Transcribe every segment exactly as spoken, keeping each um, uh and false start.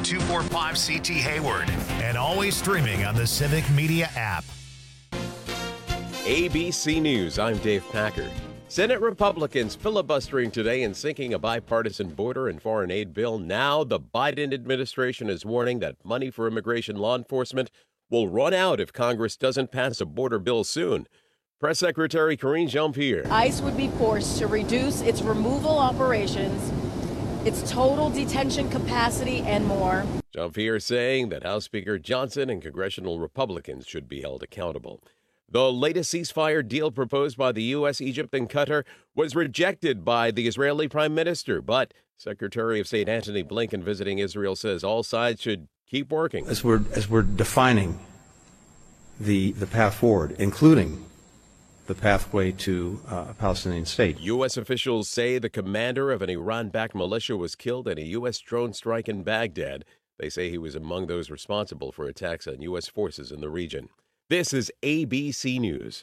two four five C T Hayward. And always streaming on the Civic Media app. A B C News, I'm Dave Packard. Senate Republicans filibustering today and sinking a bipartisan border and foreign aid bill. Now the Biden administration is warning that money for immigration law enforcement will run out if Congress doesn't pass a border bill soon. Press Secretary Karine Jean-Pierre. ICE would be forced to reduce its removal operations, its total detention capacity, and more. Jean-Pierre saying that House Speaker Johnson and congressional Republicans should be held accountable. The latest ceasefire deal proposed by the U S, Egypt, and Qatar was rejected by the Israeli Prime Minister, but Secretary of State Antony Blinken visiting Israel says all sides should keep working. As we're as we're defining the the path forward, including the pathway to uh, a Palestinian state. U S officials say the commander of an Iran-backed militia was killed in a U S drone strike in Baghdad. They say he was among those responsible for attacks on U S forces in the region. This is A B C News.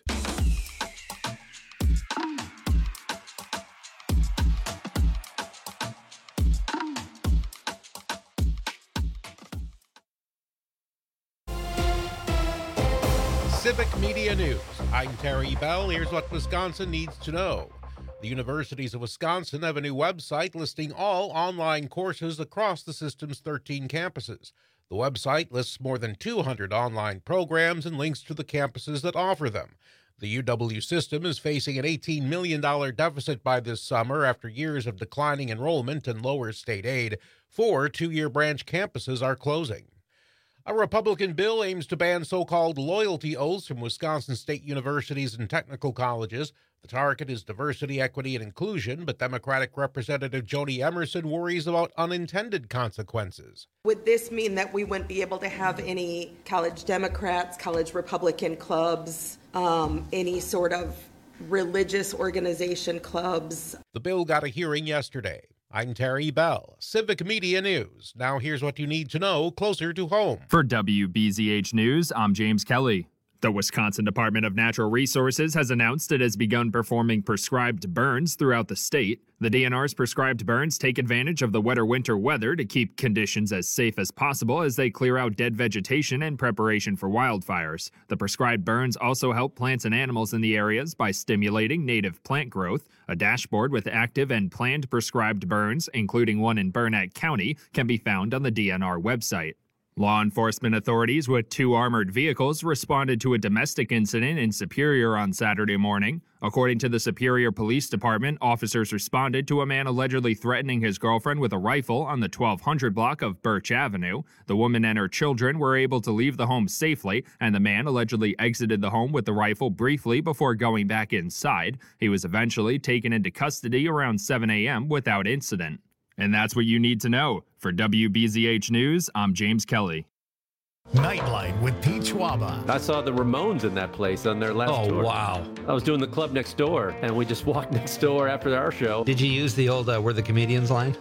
Civic Media News. I'm Terry Bell. Here's what Wisconsin needs to know. The universities of Wisconsin have a new website listing all online courses across the system's thirteen campuses. The website lists more than two hundred online programs and links to the campuses that offer them. The U W system is facing an eighteen million dollars deficit by this summer after years of declining enrollment and lower state aid. Four two-year branch campuses are closing. A Republican bill aims to ban so-called loyalty oaths from Wisconsin state universities and technical colleges. The target is diversity, equity, and inclusion, but Democratic Representative Joni Emerson worries about unintended consequences. Would this mean that we wouldn't be able to have any college Democrats, college Republican clubs, um, any sort of religious organization clubs? The bill got a hearing yesterday. I'm Terry Bell, Civic Media News. Now here's what you need to know closer to home. For W B Z H News, I'm James Kelly. The Wisconsin Department of Natural Resources has announced it has begun performing prescribed burns throughout the state. The D N R's prescribed burns take advantage of the wetter winter weather to keep conditions as safe as possible as they clear out dead vegetation in preparation for wildfires. The prescribed burns also help plants and animals in the areas by stimulating native plant growth. A dashboard with active and planned prescribed burns, including one in Burnett County, can be found on the D N R website. Law enforcement authorities with two armored vehicles responded to a domestic incident in Superior on Saturday morning. According to the Superior Police Department, officers responded to a man allegedly threatening his girlfriend with a rifle on the twelve hundred block of Birch Avenue. The woman and her children were able to leave the home safely, and the man allegedly exited the home with the rifle briefly before going back inside. He was eventually taken into custody around seven a.m. without incident. And that's what you need to know. For W B Z H News, I'm James Kelly. Nightlight with Pete Schwaba. I saw the Ramones in that place on their last oh, tour. Oh, wow. I was doing the club next door, and we just walked next door after our show. Did you use the old uh, We're the Comedians line?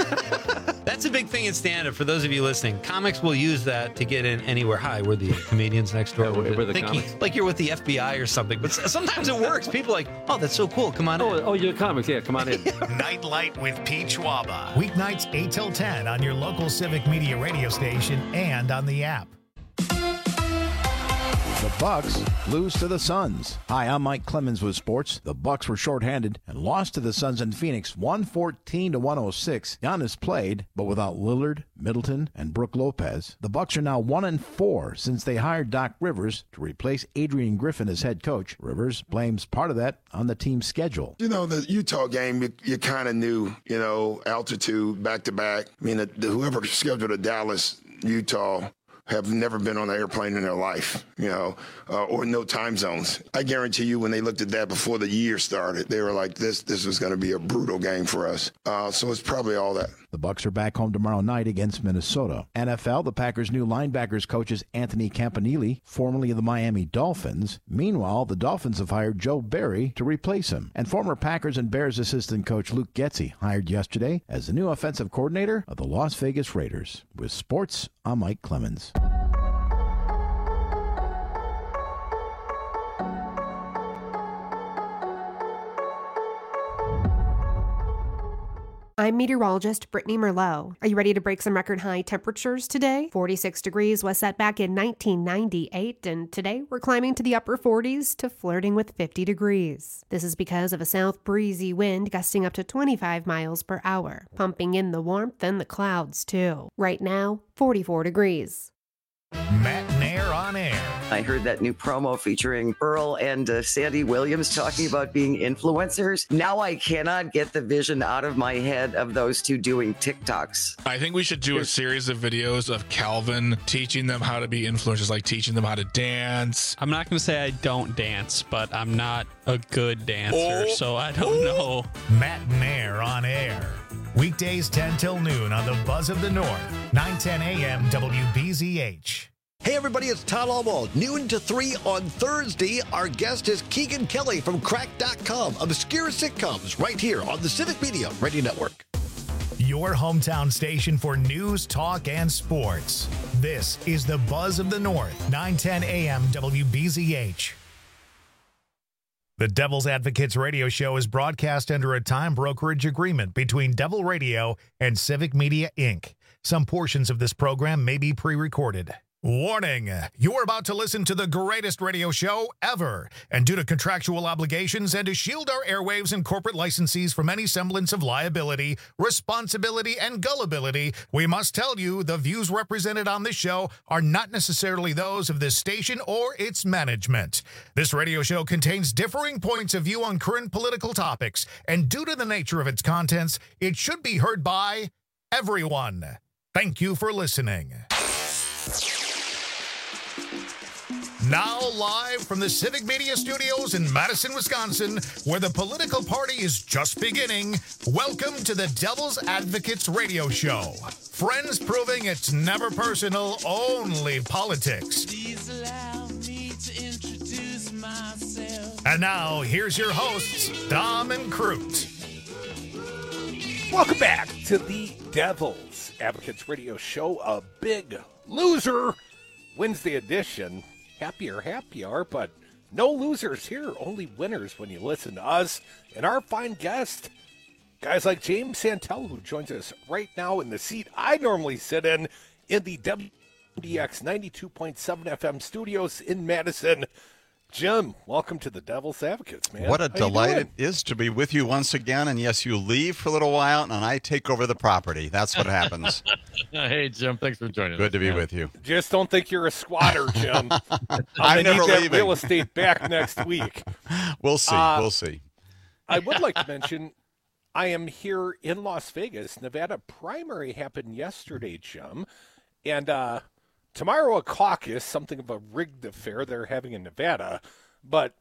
That's a big thing in stand-up. For those of you listening, comics will use that to get in anywhere. Hi, we're the comedians next door. Yeah, we're, we're the Thinking, comics. like you're with the F B I or something. But sometimes it works. People are like, oh, that's so cool. Come on oh, in. Oh, you're the comics. Yeah, come on in. Nightlight with Pete Schwaba. Weeknights eight till ten on your local Civic Media radio station and on the app. The Bucks lose to the Suns. Hi, I'm Mike Clemens with sports. The Bucks were shorthanded and lost to the Suns in Phoenix one fourteen to one oh six. Giannis played, but without Lillard, Middleton, and Brook Lopez. The Bucks are now one and four since they hired Doc Rivers to replace Adrian Griffin as head coach. Rivers blames part of that on the team's schedule. You know, the Utah game, you, you kind of knew, you know, altitude, back-to-back. I mean, the, the, whoever scheduled a Dallas, Utah, have never been on an airplane in their life, you know, uh, or no time zones. I guarantee you when they looked at that before the year started, they were like, this this was going to be a brutal game for us. Uh, so it's probably all that. The Bucks are back home tomorrow night against Minnesota. N F L, the Packers' new linebackers coach is Anthony Campanile, formerly of the Miami Dolphins. Meanwhile, the Dolphins have hired Joe Barry to replace him. And former Packers and Bears assistant coach Luke Getsy hired yesterday as the new offensive coordinator of the Las Vegas Raiders. With sports, I'm Mike Clemens. I'm meteorologist Brittany Merlot. Are you ready to break some record high temperatures today? forty-six degrees was set back in nineteen ninety-eight, and today we're climbing to the upper forties to flirting with fifty degrees. This is because of a south breezy wind gusting up to twenty-five miles per hour, pumping in the warmth and the clouds too. Right now, forty-four degrees. Matt Nair on air. I heard that new promo featuring Earl and uh, Sandy Williams talking about being influencers. Now I cannot get the vision out of my head of those two doing TikToks. I think we should do a series of videos of Calvin teaching them how to be influencers, like teaching them how to dance. I'm not going to say I don't dance, but I'm not a good dancer, oh. so I don't know. Matt Nair on air. Weekdays ten till noon on the Buzz of the North, nine ten a.m. W B Z H. Hey everybody, it's Todd Alwald. Noon to three on Thursday. Our guest is Keegan Kelly from crack dot com. Obscure sitcoms right here on the Civic Media Radio Network. Your hometown station for news, talk, and sports. This is the Buzz of the North, nine ten a.m. W B Z H. The Devil's Advocates radio show is broadcast under a time brokerage agreement between Devil Radio and Civic Media, Incorporated. Some portions of this program may be pre-recorded. Warning, you're about to listen to the greatest radio show ever. And due to contractual obligations and to shield our airwaves and corporate licensees from any semblance of liability, responsibility, and gullibility, we must tell you the views represented on this show are not necessarily those of this station or its management. This radio show contains differing points of view on current political topics, and due to the nature of its contents, it should be heard by everyone. Thank you for listening. Now live from the Civic Media Studios in Madison, Wisconsin, where the political party is just beginning, welcome to the Devil's Advocates radio show. Friends proving it's never personal, only politics. Please allow me to introduce myself. And now, here's your hosts, Dom and Crute. Welcome back to the Devil's Advocates radio show, a big loser Wednesday edition. Happier, happier, but no losers here, only winners when you listen to us and our fine guest, guys like James Santel, who joins us right now in the seat I normally sit in, in the W D X ninety-two point seven F M studios in Madison. Jim, welcome to the Devil's Advocates, man. What a How delight it is to be with you once again. And yes, you leave for a little while, and I take over the property. That's what happens. Hey, Jim, thanks for joining Good us. to be man. with you. Just don't think you're a squatter, Jim. I'm, I'm gonna never need that leaving. real estate back next week. We'll see. Uh, we'll see. I would like to mention I am here in Las Vegas. Nevada primary happened yesterday, Jim. And uh, tomorrow a caucus, something of a rigged affair they're having in Nevada. But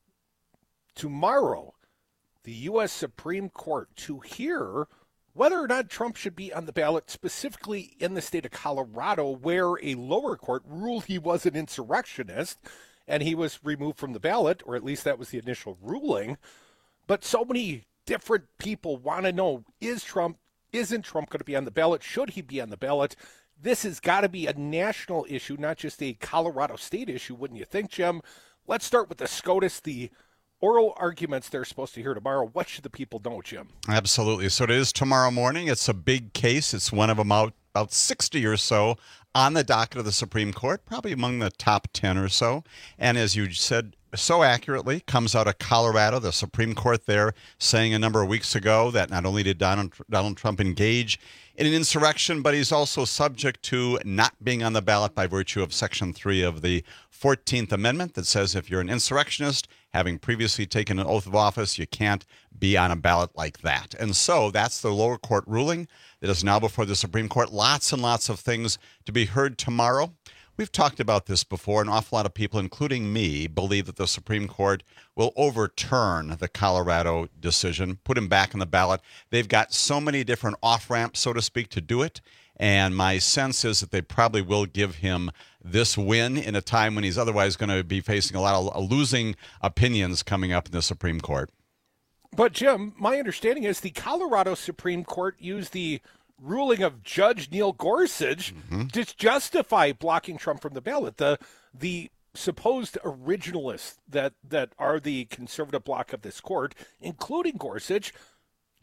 tomorrow, the U S Supreme Court to hear whether or not Trump should be on the ballot, specifically in the state of Colorado, where a lower court ruled he was an insurrectionist and he was removed from the ballot, or at least that was the initial ruling. But so many different people want to know, is Trump, isn't Trump going to be on the ballot? Should he be on the ballot? This has got to be a national issue, not just a Colorado state issue, wouldn't you think, Jim? Let's start with the SCOTUS, the oral arguments they're supposed to hear tomorrow. What should the people know, Jim? Absolutely. So it is tomorrow morning. It's a big case. It's one of about, about sixty or so on the docket of the Supreme Court, probably among the top ten or so. And as you said so accurately, comes out of Colorado, the Supreme Court there saying a number of weeks ago that not only did Donald, Donald Trump engage in an insurrection, but he's also subject to not being on the ballot by virtue of Section three of the fourteenth Amendment that says if you're an insurrectionist, having previously taken an oath of office, you can't be on a ballot like that. And so that's the lower court ruling that is now before the Supreme Court. Lots and lots of things to be heard tomorrow. We've talked about this before. An awful lot of people, including me, believe that the Supreme Court will overturn the Colorado decision, put him back on the ballot. They've got so many different off-ramps, so to speak, to do it. And my sense is that they probably will give him this win in a time when he's otherwise going to be facing a lot of losing opinions coming up in the Supreme Court. But, Jim, my understanding is the Colorado Supreme Court used the ruling of Judge Neil Gorsuch mm-hmm. to justify blocking Trump from the ballot. The the supposed originalists that, that are the conservative bloc of this court, including Gorsuch,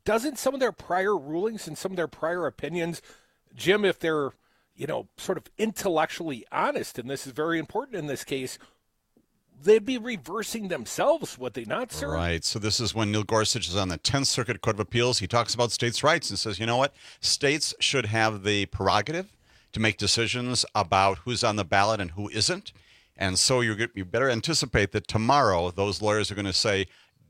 doesn't some of their prior rulings and some of their prior opinions, Jim, if they're, you know, sort of intellectually honest, and this is very important in this case, they'd be reversing themselves, would they not, sir? Right. So this is when Neil Gorsuch is on the tenth Circuit Court of Appeals. He talks about states' rights and says, you know what? States should have the prerogative to make decisions about who's on the ballot and who isn't. And so you you better anticipate that tomorrow those lawyers are going to say,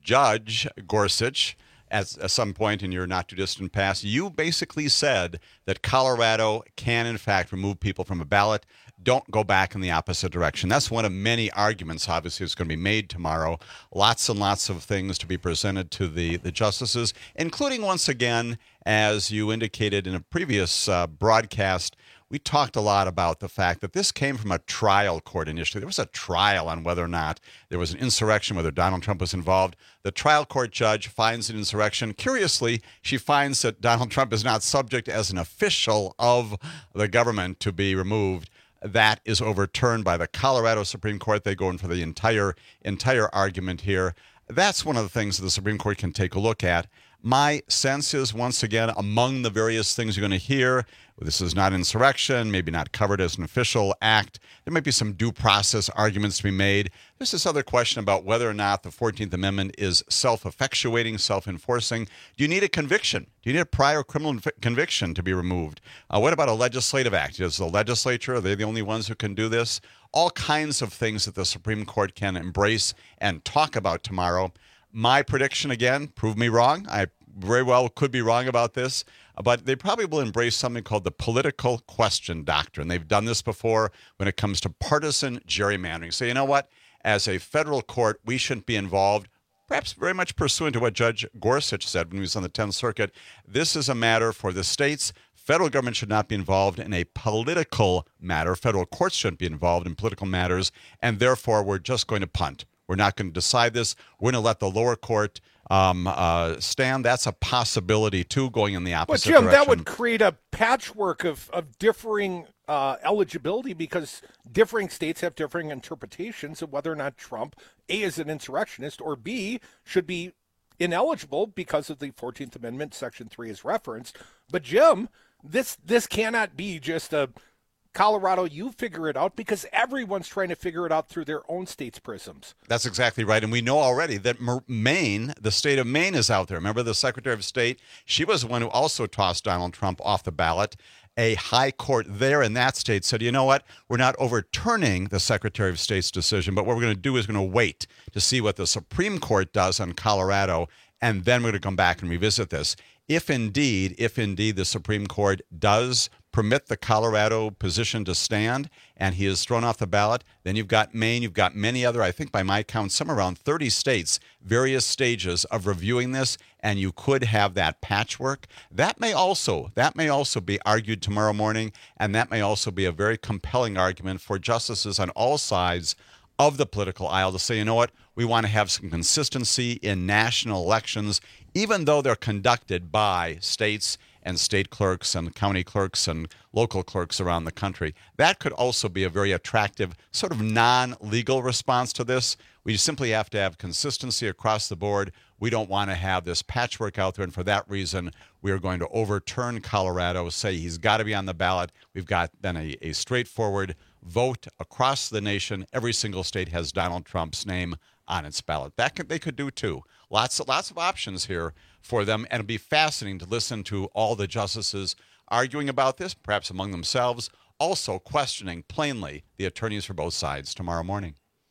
Judge Gorsuch, at, at some point in your not-too-distant past, you basically said that Colorado can, in fact, remove people from a ballot. Don't go back in the opposite direction. That's one of many arguments, obviously, that's going to be made tomorrow. Lots and lots of things to be presented to the, the justices, including, once again, as you indicated in a previous uh, broadcast, we talked a lot about the fact that this came from a trial court initially. There was a trial on whether or not there was an insurrection, whether Donald Trump was involved. The trial court judge finds an insurrection. Curiously, she finds that Donald Trump is not subject as an official of the government to be removed. That is overturned by the Colorado Supreme Court. They go in for the entire entire argument here. That's one of the things that the Supreme Court can take a look at. My sense is, once again, among the various things you're going to hear, this is not insurrection, maybe not covered as an official act. There might be some due process arguments to be made. There's this other question about whether or not the fourteenth Amendment is self-effectuating, self-enforcing. Do you need a conviction? Do you need a prior criminal conviction to be removed? Uh, what about a legislative act? Is the legislature, are they the only ones who can do this? All kinds of things that the Supreme Court can embrace and talk about tomorrow. My prediction, again, prove me wrong. I very well could be wrong about this, but they probably will embrace something called the political question doctrine. They've done this before when it comes to partisan gerrymandering. So you know what? As a federal court, we shouldn't be involved, perhaps very much pursuant to what Judge Gorsuch said when he was on the tenth Circuit. This is a matter for the states. Federal government should not be involved in a political matter. Federal courts shouldn't be involved in political matters, and therefore we're just going to punt. We're not going to decide this. We're going to let the lower court um, uh, stand. That's a possibility, too, going in the opposite direction. But, Jim, direction. that would create a patchwork of, of differing uh, eligibility because differing states have differing interpretations of whether or not Trump, A, is an insurrectionist, or B, should be ineligible because of the fourteenth Amendment, Section three is referenced. But, Jim, this this cannot be just a Colorado, you figure it out, because everyone's trying to figure it out through their own state's prisms. That's exactly right. And we know already that Maine, the state of Maine, is out there. Remember the Secretary of State? She was the one who also tossed Donald Trump off the ballot. A high court there in that state said, you know what? We're not overturning the Secretary of State's decision, but what we're going to do is going to wait to see what the Supreme Court does on Colorado, and then we're going to come back and revisit this. If indeed, if indeed the Supreme Court does permit the Colorado position to stand and he is thrown off the ballot, then you've got Maine, you've got many other, I think by my count, somewhere around thirty states, various stages of reviewing this, and you could have that patchwork. That may also, that may also be argued tomorrow morning, and that may also be a very compelling argument for justices on all sides of the political aisle to say, you know what, we want to have some consistency in national elections, even though they're conducted by states and state clerks and county clerks and local clerks around the country. That could also be a very attractive sort of non-legal response to this. We simply have to have consistency across the board. We don't want to have this patchwork out there, and for that reason, we are going to overturn Colorado, say he's got to be on the ballot. We've got then a, a straightforward vote across the nation. Every single state has Donald Trump's name on its ballot. That could, they could do too. Lots of, lots of options here for them, and it'll be fascinating to listen to all the justices arguing about this, perhaps among themselves, also questioning plainly the attorneys for both sides tomorrow morning.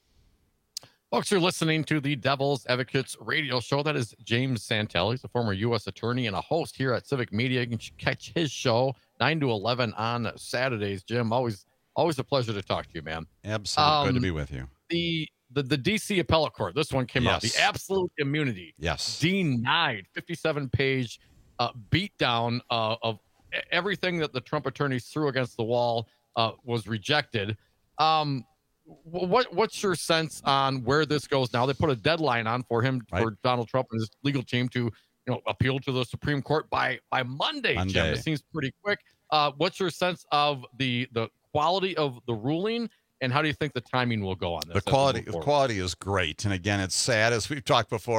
Folks, you're listening to the Devil's Advocates radio show. That is James Santel. He's a former U S attorney and a host here at Civic Media. You can catch his show nine to eleven on Saturdays. Jim, always always a pleasure to talk to you, man. Absolutely. Um, Good to be with you. The The, the D C Appellate Court, this one came out. Yes. The absolute immunity. Yes. Denied. fifty-seven page uh, beatdown uh, of everything that the Trump attorneys threw against the wall uh, was rejected. Um, what What's your sense on where this goes now? They put a deadline on for him, right. for Donald Trump and his legal team to you know, appeal to the Supreme Court by, by Monday, Monday. Jim. It seems pretty quick. Uh, what's your sense of the the quality of the ruling? And how do you think the timing will go on this? The quality, the quality is great. And again, it's sad, as we've talked before,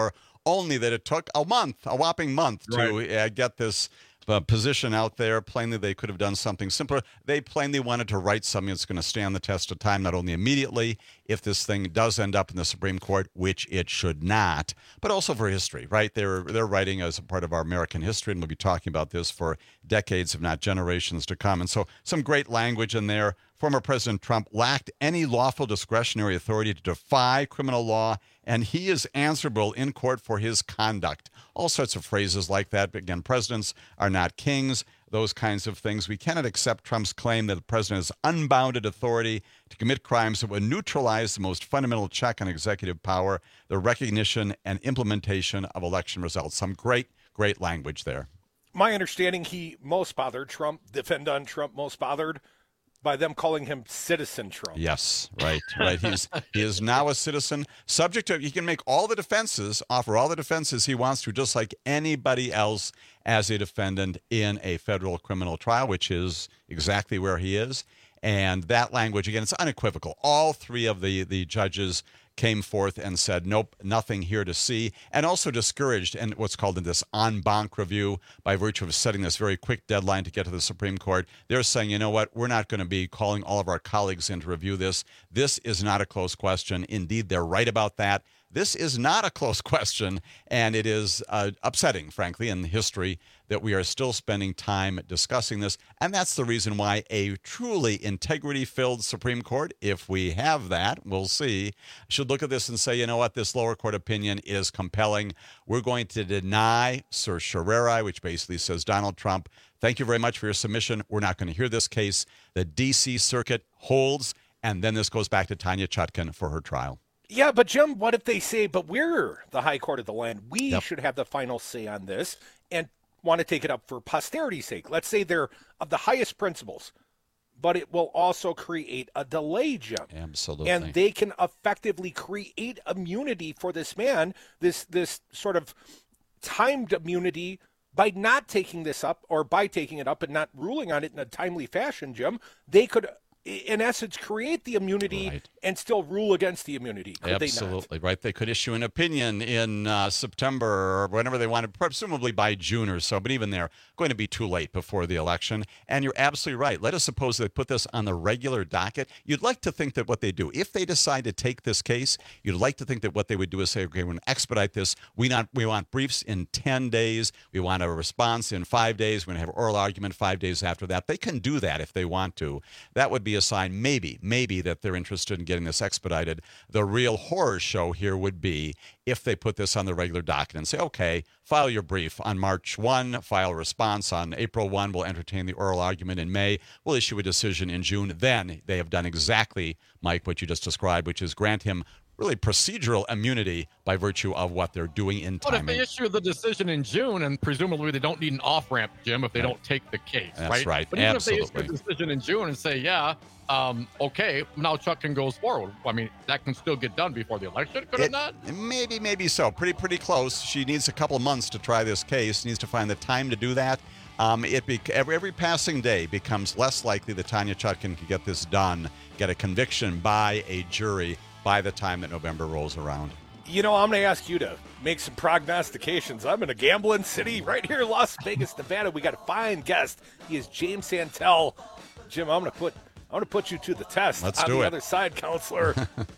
only that it took a month, a whopping month, to Right. uh, get this uh, position out there. Plainly, they could have done something simpler. They plainly wanted to write something that's going to stand the test of time, not only immediately, if this thing does end up in the Supreme Court, which it should not, but also for history, right? They're they're writing as a part of our American history, and we'll be talking about this for decades, if not generations to come. And so some great language in there. Former President Trump lacked any lawful discretionary authority to defy criminal law, and he is answerable in court for his conduct. All sorts of phrases like that. But again, presidents are not kings, those kinds of things. We cannot accept Trump's claim that the president has unbounded authority to commit crimes that would neutralize the most fundamental check on executive power, the recognition and implementation of election results. Some great, great language there. My understanding, he most bothered Trump, defendant Trump most bothered by them calling him Citizen Trump. Yes, right, right. He's he is now a citizen, subject to, he can make all the defenses, offer all the defenses he wants to, just like anybody else as a defendant in a federal criminal trial, which is exactly where he is. And that language, again, it's unequivocal. All three of the, the judges came forth and said, nope, nothing here to see, and also discouraged in what's called in this en banc review by virtue of setting this very quick deadline to get to the Supreme Court. They're saying, you know what, we're not going to be calling all of our colleagues in to review this. This is not a close question. Indeed, they're right about that. This is not a close question, and it is uh, upsetting, frankly, in history that we are still spending time discussing this. And that's the reason why a truly integrity-filled Supreme Court, if we have that, we'll see, should look at this and say, you know what, this lower court opinion is compelling. We're going to deny certiorari, which basically says, Donald Trump, thank you very much for your submission. We're not going to hear this case. The D C Circuit holds, and then this goes back to Tanya Chutkan for her trial. Yeah, but Jim, what if they say, but we're the high court of the land. We Yep. should have the final say on this and want to take it up for posterity's sake. Let's say they're of the highest principles, but it will also create a delay, Jim. Absolutely. And they can effectively create immunity for this man, this this sort of timed immunity by not taking this up or by taking it up and not ruling on it in a timely fashion, Jim. They could, in essence, create the immunity Right. and still rule against the immunity. Could Absolutely, right. They could issue an opinion in uh, September or whenever they wanted, presumably by June or so, but even there, going to be too late before the election. And you're absolutely right. Let us suppose they put this on the regular docket. You'd like to think that what they do, if they decide to take this case, you'd like to think that what they would do is say, okay, we're going to expedite this. We not we want briefs in ten days. We want a response in five days. We're going to have oral argument five days after that. They can do that if they want to. That would be a sign, maybe, maybe that they're interested in getting this expedited. The real horror show here would be if they put this on the regular docket and say, okay, file your brief on March first, file a response on April first, we'll entertain the oral argument in May, we'll issue a decision in June. Then they have done exactly, Mike, what you just described, which is grant him really procedural immunity by virtue of what they're doing in But if timing. they issue the decision in June, and presumably they don't need an off-ramp, Jim, if they Right. don't take the case, That's right? right. But even Absolutely. if they issue a decision in June and say, yeah, um, okay, now Chutkan goes forward, I mean, that can still get done before the election, could it, It- not? Maybe, maybe so. Pretty, pretty close. She needs a couple of months to try this case. Needs to find the time to do that. Um, it be, every, every passing day becomes less likely that Tanya Chutkan can get this done, get a conviction by a jury by the time that November rolls around. You know, I'm going to ask you to make some prognostications. I'm in a gambling city right here in Las Vegas, Nevada. We got a fine guest. He is James Santel. Jim, I'm going to put I'm going to put you to the test. Let's on do the it. other side, counselor.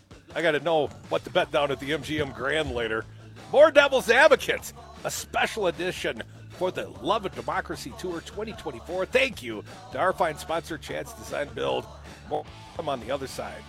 I got to know what to bet down at the M G M Grand later. More Devil's Advocates, a special edition for the Love of Democracy Tour twenty twenty-four. Thank you to our fine sponsor, Chad's Design Build. More come on the other side.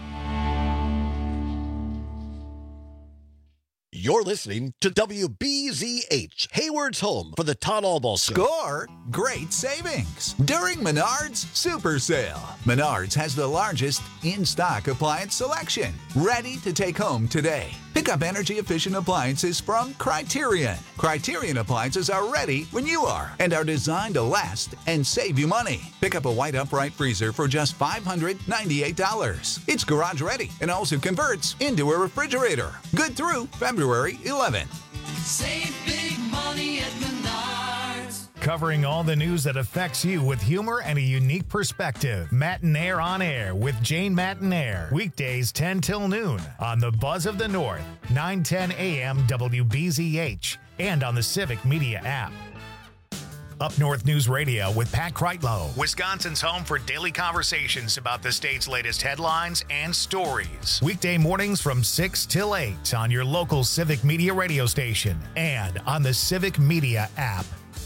You're listening to W B Z H, Hayward's home for the Todd Albaugh Show. Score great savings during Menards Super Sale. Menards has the largest in-stock appliance selection, ready to take home today. Pick up energy-efficient appliances from Criterion. Criterion appliances are ready when you are and are designed to last and save you money. Pick up a white upright freezer for just five hundred ninety-eight dollars. It's garage ready and also converts into a refrigerator. Good through February eleventh. Save big money at Menards. covering all the news that affects you with humor and a unique perspective. Matinaire on Air with Jane Matinaire. Weekdays ten till noon on the Buzz of the North, nine ten A M W B Z H, and on the Civic Media app. Up North News Radio with Pat Kreitlow, Wisconsin's home for daily conversations about the state's latest headlines and stories. Weekday mornings from six till eight on your local Civic Media radio station and on the Civic Media app.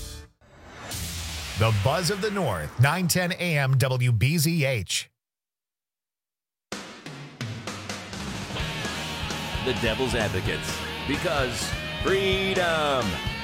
The Buzz of the North, nine ten A M W B Z H. The Devil's Advocates, because freedom.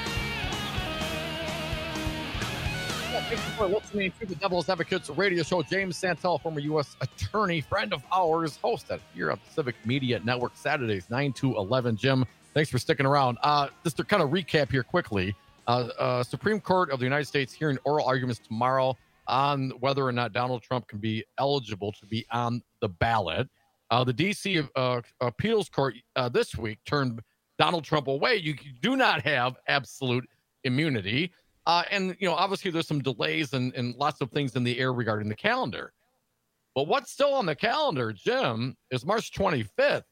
Thank you for listening to the Devil's Advocates radio show. James Santel, former U S attorney, friend of ours, hosted here at the Civic Media Network, Saturdays, nine to eleven. Jim, thanks for sticking around. Uh, just to kind of recap here quickly, uh, uh, Supreme Court of the United States hearing oral arguments tomorrow on whether or not Donald Trump can be eligible to be on the ballot. Uh, the D C uh, Appeals Court uh, this week turned Donald Trump away. You do not have absolute immunity. Uh, and, you know, obviously there's some delays and, and lots of things in the air regarding the calendar. But what's still on the calendar, Jim, is March twenty-fifth.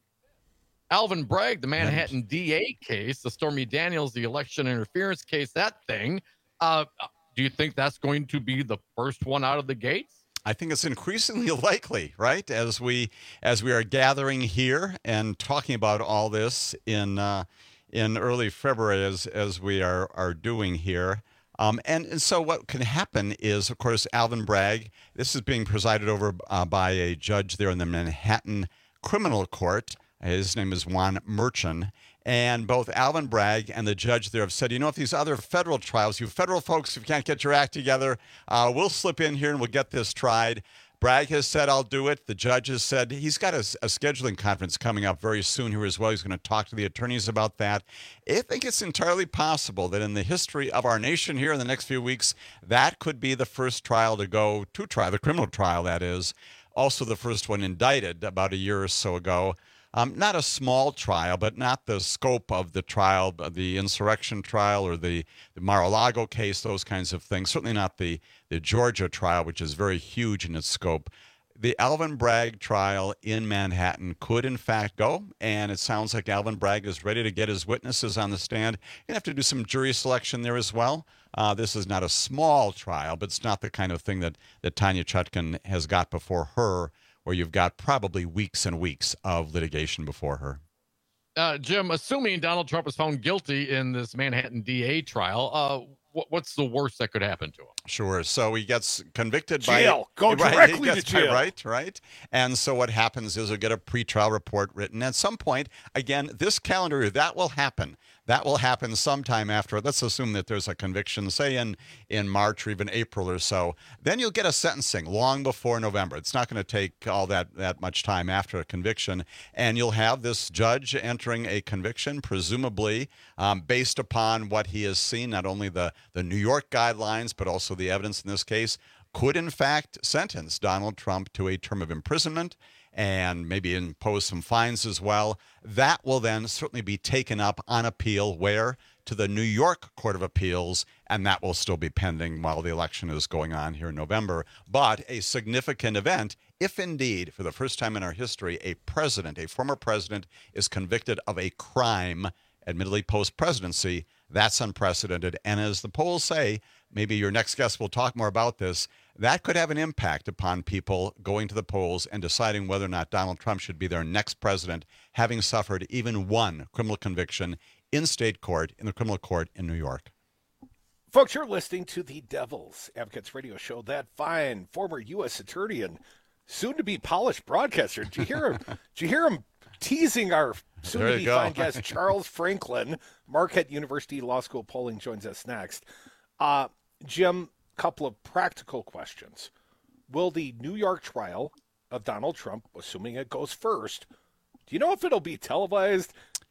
Alvin Bragg, the Manhattan D A case, the Stormy Daniels, the election interference case, that thing. Uh, do you think that's going to be the first one out of the gates? I think it's increasingly likely, right? As we as we are gathering here and talking about all this in uh, in early February, as as we are are doing here. Um, and, and so what can happen is, of course, Alvin Bragg, this is being presided over uh, by a judge there in the Manhattan Criminal Court. His name is Juan Merchan. And both Alvin Bragg and the judge there have said, you know, if these other federal trials, you federal folks, if you can't get your act together, uh, we'll slip in here and we'll get this tried. Bragg has said, I'll do it. The judge has said he's got a, a scheduling conference coming up very soon here as well. He's going to talk to the attorneys about that. I think it's entirely possible that in the history of our nation here in the next few weeks, that could be the first trial to go to trial, the criminal trial, that is. Also the first one indicted about a year or so ago. Um, not a small trial, but not the scope of the trial, the insurrection trial or the, the Mar-a-Lago case, those kinds of things. Certainly not the, the Georgia trial, which is very huge in its scope. The Alvin Bragg trial in Manhattan could, in fact, go, and it sounds like Alvin Bragg is ready to get his witnesses on the stand. You're going to have to do some jury selection there as well. Uh, this is not a small trial, but it's not the kind of thing that, that Tanya Chutkan has got before her, where you've got probably weeks and weeks of litigation before her. Uh, Jim, assuming Donald Trump is found guilty in this Manhattan D A trial, uh, what, what's the worst that could happen to him? Sure. So he gets convicted jail. by Jail. Go right, directly gets, to jail. Right, right. And so what happens is he'll get a pretrial report written. At some point, again, this calendar, that will happen. That will happen sometime after. Let's assume that there's a conviction, say in, in March or even April or so. Then you'll get a sentencing long before November. It's not going to take all that, that much time after a conviction. And you'll have this judge entering a conviction, presumably um, based upon what he has seen, not only the, the New York guidelines, but also the evidence in this case, could in fact sentence Donald Trump to a term of imprisonment and maybe impose some fines as well. That will then certainly be taken up on appeal, where? To the New York Court of Appeals, and that will still be pending while the election is going on here in November. But a significant event, if indeed, for the first time in our history, a president, a former president, is convicted of a crime, admittedly post-presidency, that's unprecedented. And as the polls say, maybe your next guest will talk more about this, that could have an impact upon people going to the polls and deciding whether or not Donald Trump should be their next president, having suffered even one criminal conviction in state court, in the criminal court in New York. Folks, you're listening to the Devil's Advocates radio show. That fine former U S attorney and soon-to-be polished broadcaster. Did you hear him? Did you hear him teasing our soon-to-be fine guest, Charles Franklin? Marquette University Law School polling joins us next. Uh, Jim, couple of practical questions. Will the New York trial of Donald Trump, assuming it goes first, do you know if it'll be televised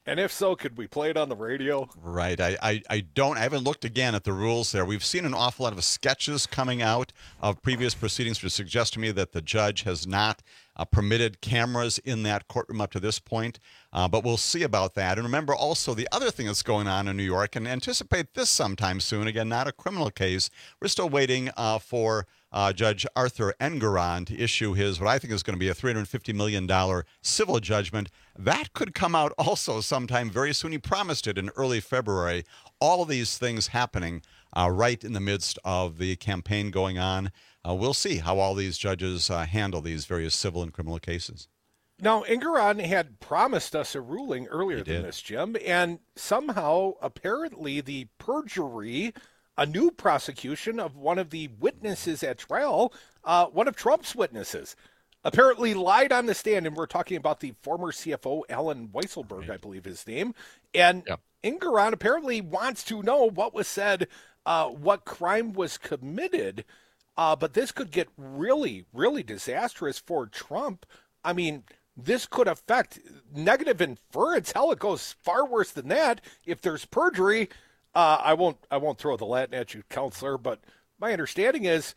And if so, could we play it on the radio? Right. I, I, I don't. I haven't looked again at the rules there. We've seen an awful lot of sketches coming out of previous proceedings which suggest to me that the judge has not uh, permitted cameras in that courtroom up to this point. Uh, but we'll see about that. And remember also the other thing that's going on in New York, and anticipate this sometime soon. Again, not a criminal case. We're still waiting uh, for Uh, Judge Arthur Engoron to issue his, what I think is going to be a three hundred fifty million dollars civil judgment. That could come out also sometime very soon. He promised it in early February. All of these things happening uh, right in the midst of the campaign going on. Uh, we'll see how all these judges uh, handle these various civil and criminal cases. Now, Engoron had promised us a ruling earlier than this, Jim, and somehow, apparently, the perjury, a new prosecution of one of the witnesses at trial, uh, one of Trump's witnesses, apparently lied on the stand. And we're talking about the former C F O, Alan Weisselberg, right. I believe his name. And yep. Engoron apparently wants to know what was said, uh, what crime was committed. Uh, but this could get really, really disastrous for Trump. I mean, this could affect negative inference. Hell, it goes far worse than that. If there's perjury, Uh, I won't I won't throw the Latin at you, counselor, but my understanding is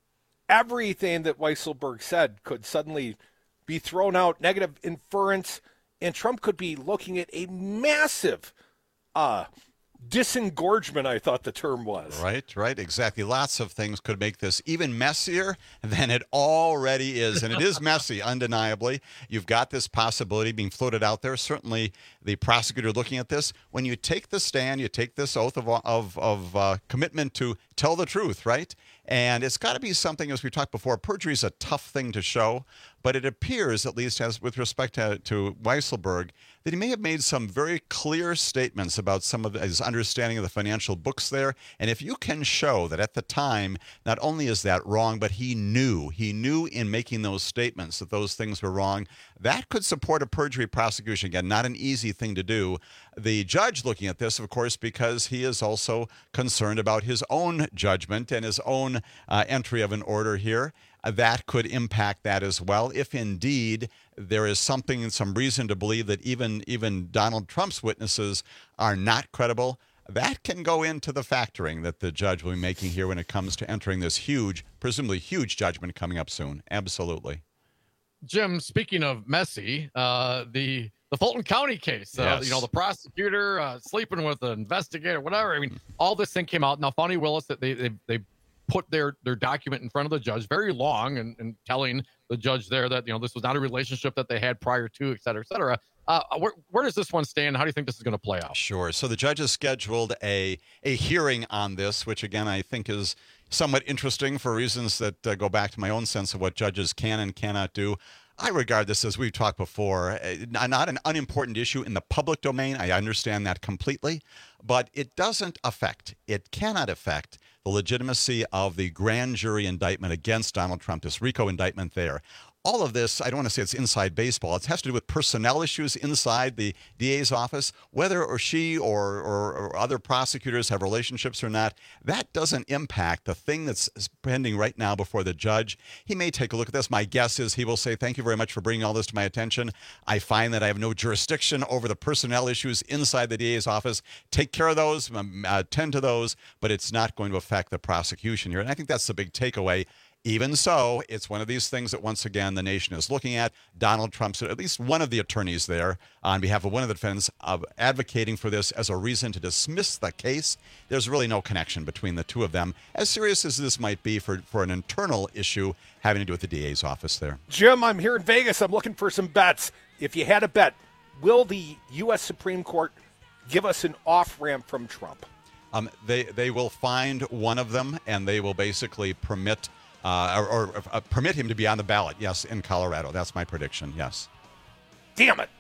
everything that Weisselberg said could suddenly be thrown out, negative inference, and Trump could be looking at a massive uh, disengorgement, I thought the term was. Right, right, exactly. Lots of things could make this even messier than it already is. And it is messy, undeniably. You've got this possibility being floated out there. Certainly the prosecutor looking at this. When you take the stand, you take this oath of, of, of uh, commitment to tell the truth, right? And it's got to be something, as we talked before, perjury is a tough thing to show. But it appears, at least as with respect to, to Weisselberg, that he may have made some very clear statements about some of his understanding of the financial books there. And if you can show that at the time, not only is that wrong, but he knew, he knew in making those statements that those things were wrong, that could support a perjury prosecution. Again, not an easy thing to do. The judge looking at this, of course, because he is also concerned about his own judgment and his own uh, entry of an order here. That could impact that as well. If indeed there is something, some reason to believe that even even Donald Trump's witnesses are not credible, that can go into the factoring that the judge will be making here when it comes to entering this huge, presumably huge judgment coming up soon. Absolutely. Jim, speaking of messy, uh, the the Fulton County case, uh, yes. you know, the prosecutor uh, sleeping with the investigator, whatever. I mean, all this thing came out. Now, Fani Willis, that they they they. put their their document in front of the judge, very long, and, and telling the judge there that, you know, this was not a relationship that they had prior to, et cetera, et cetera. Uh, where, where does this one stand? How do you think this is going to play out? Sure. So the judge has scheduled a a hearing on this, which, again, I think is somewhat interesting for reasons that uh, go back to my own sense of what judges can and cannot do. I regard this, as we've talked before, not an unimportant issue in the public domain. I understand that completely, but it doesn't affect, it cannot affect the legitimacy of the grand jury indictment against Donald Trump, this RICO indictment there. All of this, I don't want to say it's inside baseball. It has to do with personnel issues inside the D A's office, whether or she or, or, or other prosecutors have relationships or not. That doesn't impact the thing that's pending right now before the judge. He may take a look at this. My guess is he will say, thank you very much for bringing all this to my attention. I find that I have no jurisdiction over the personnel issues inside the D A's office. Take care of those, um, attend to those, but it's not going to affect the prosecution here. And I think that's the big takeaway. Even so, it's one of these things that, once again, the nation is looking at. Donald Trump's, at least one of the attorneys there, on behalf of one of the defendants, of advocating for this as a reason to dismiss the case. There's really no connection between the two of them, as serious as this might be for, for an internal issue having to do with the D A's office there. Jim, I'm here in Vegas. I'm looking for some bets. If you had a bet, will the U S Supreme Court give us an off-ramp from Trump? Um, they, they will find one of them, and they will basically permit Uh, or, or uh, permit him to be on the ballot, yes, in Colorado. That's my prediction, yes. Damn it.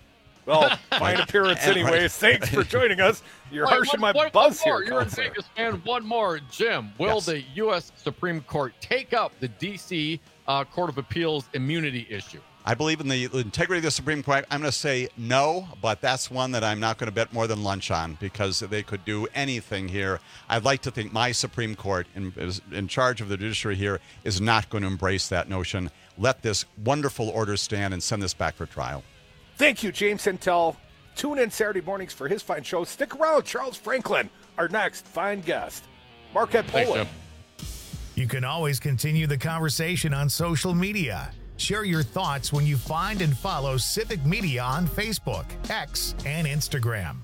Well, fine appearance anyways. Thanks for joining us. You're right, harshing my one, buzz one here, You're in Vegas, man. One more. Jim, will yes. the U S Supreme Court take up the D C uh, Court of Appeals immunity issue? I believe in the integrity of the Supreme Court. I'm going to say no, but that's one that I'm not going to bet more than lunch on, because they could do anything here. I'd like to think my Supreme Court, in, in charge of the judiciary here, is not going to embrace that notion. Let this wonderful order stand and send this back for trial. Thank you, James Intel. Tune in Saturday mornings for his fine show. Stick around. Charles Franklin, our next fine guest. Marquette Poland. You can always continue the conversation on social media. Share your thoughts when you find and follow Civic Media on Facebook, X, and Instagram.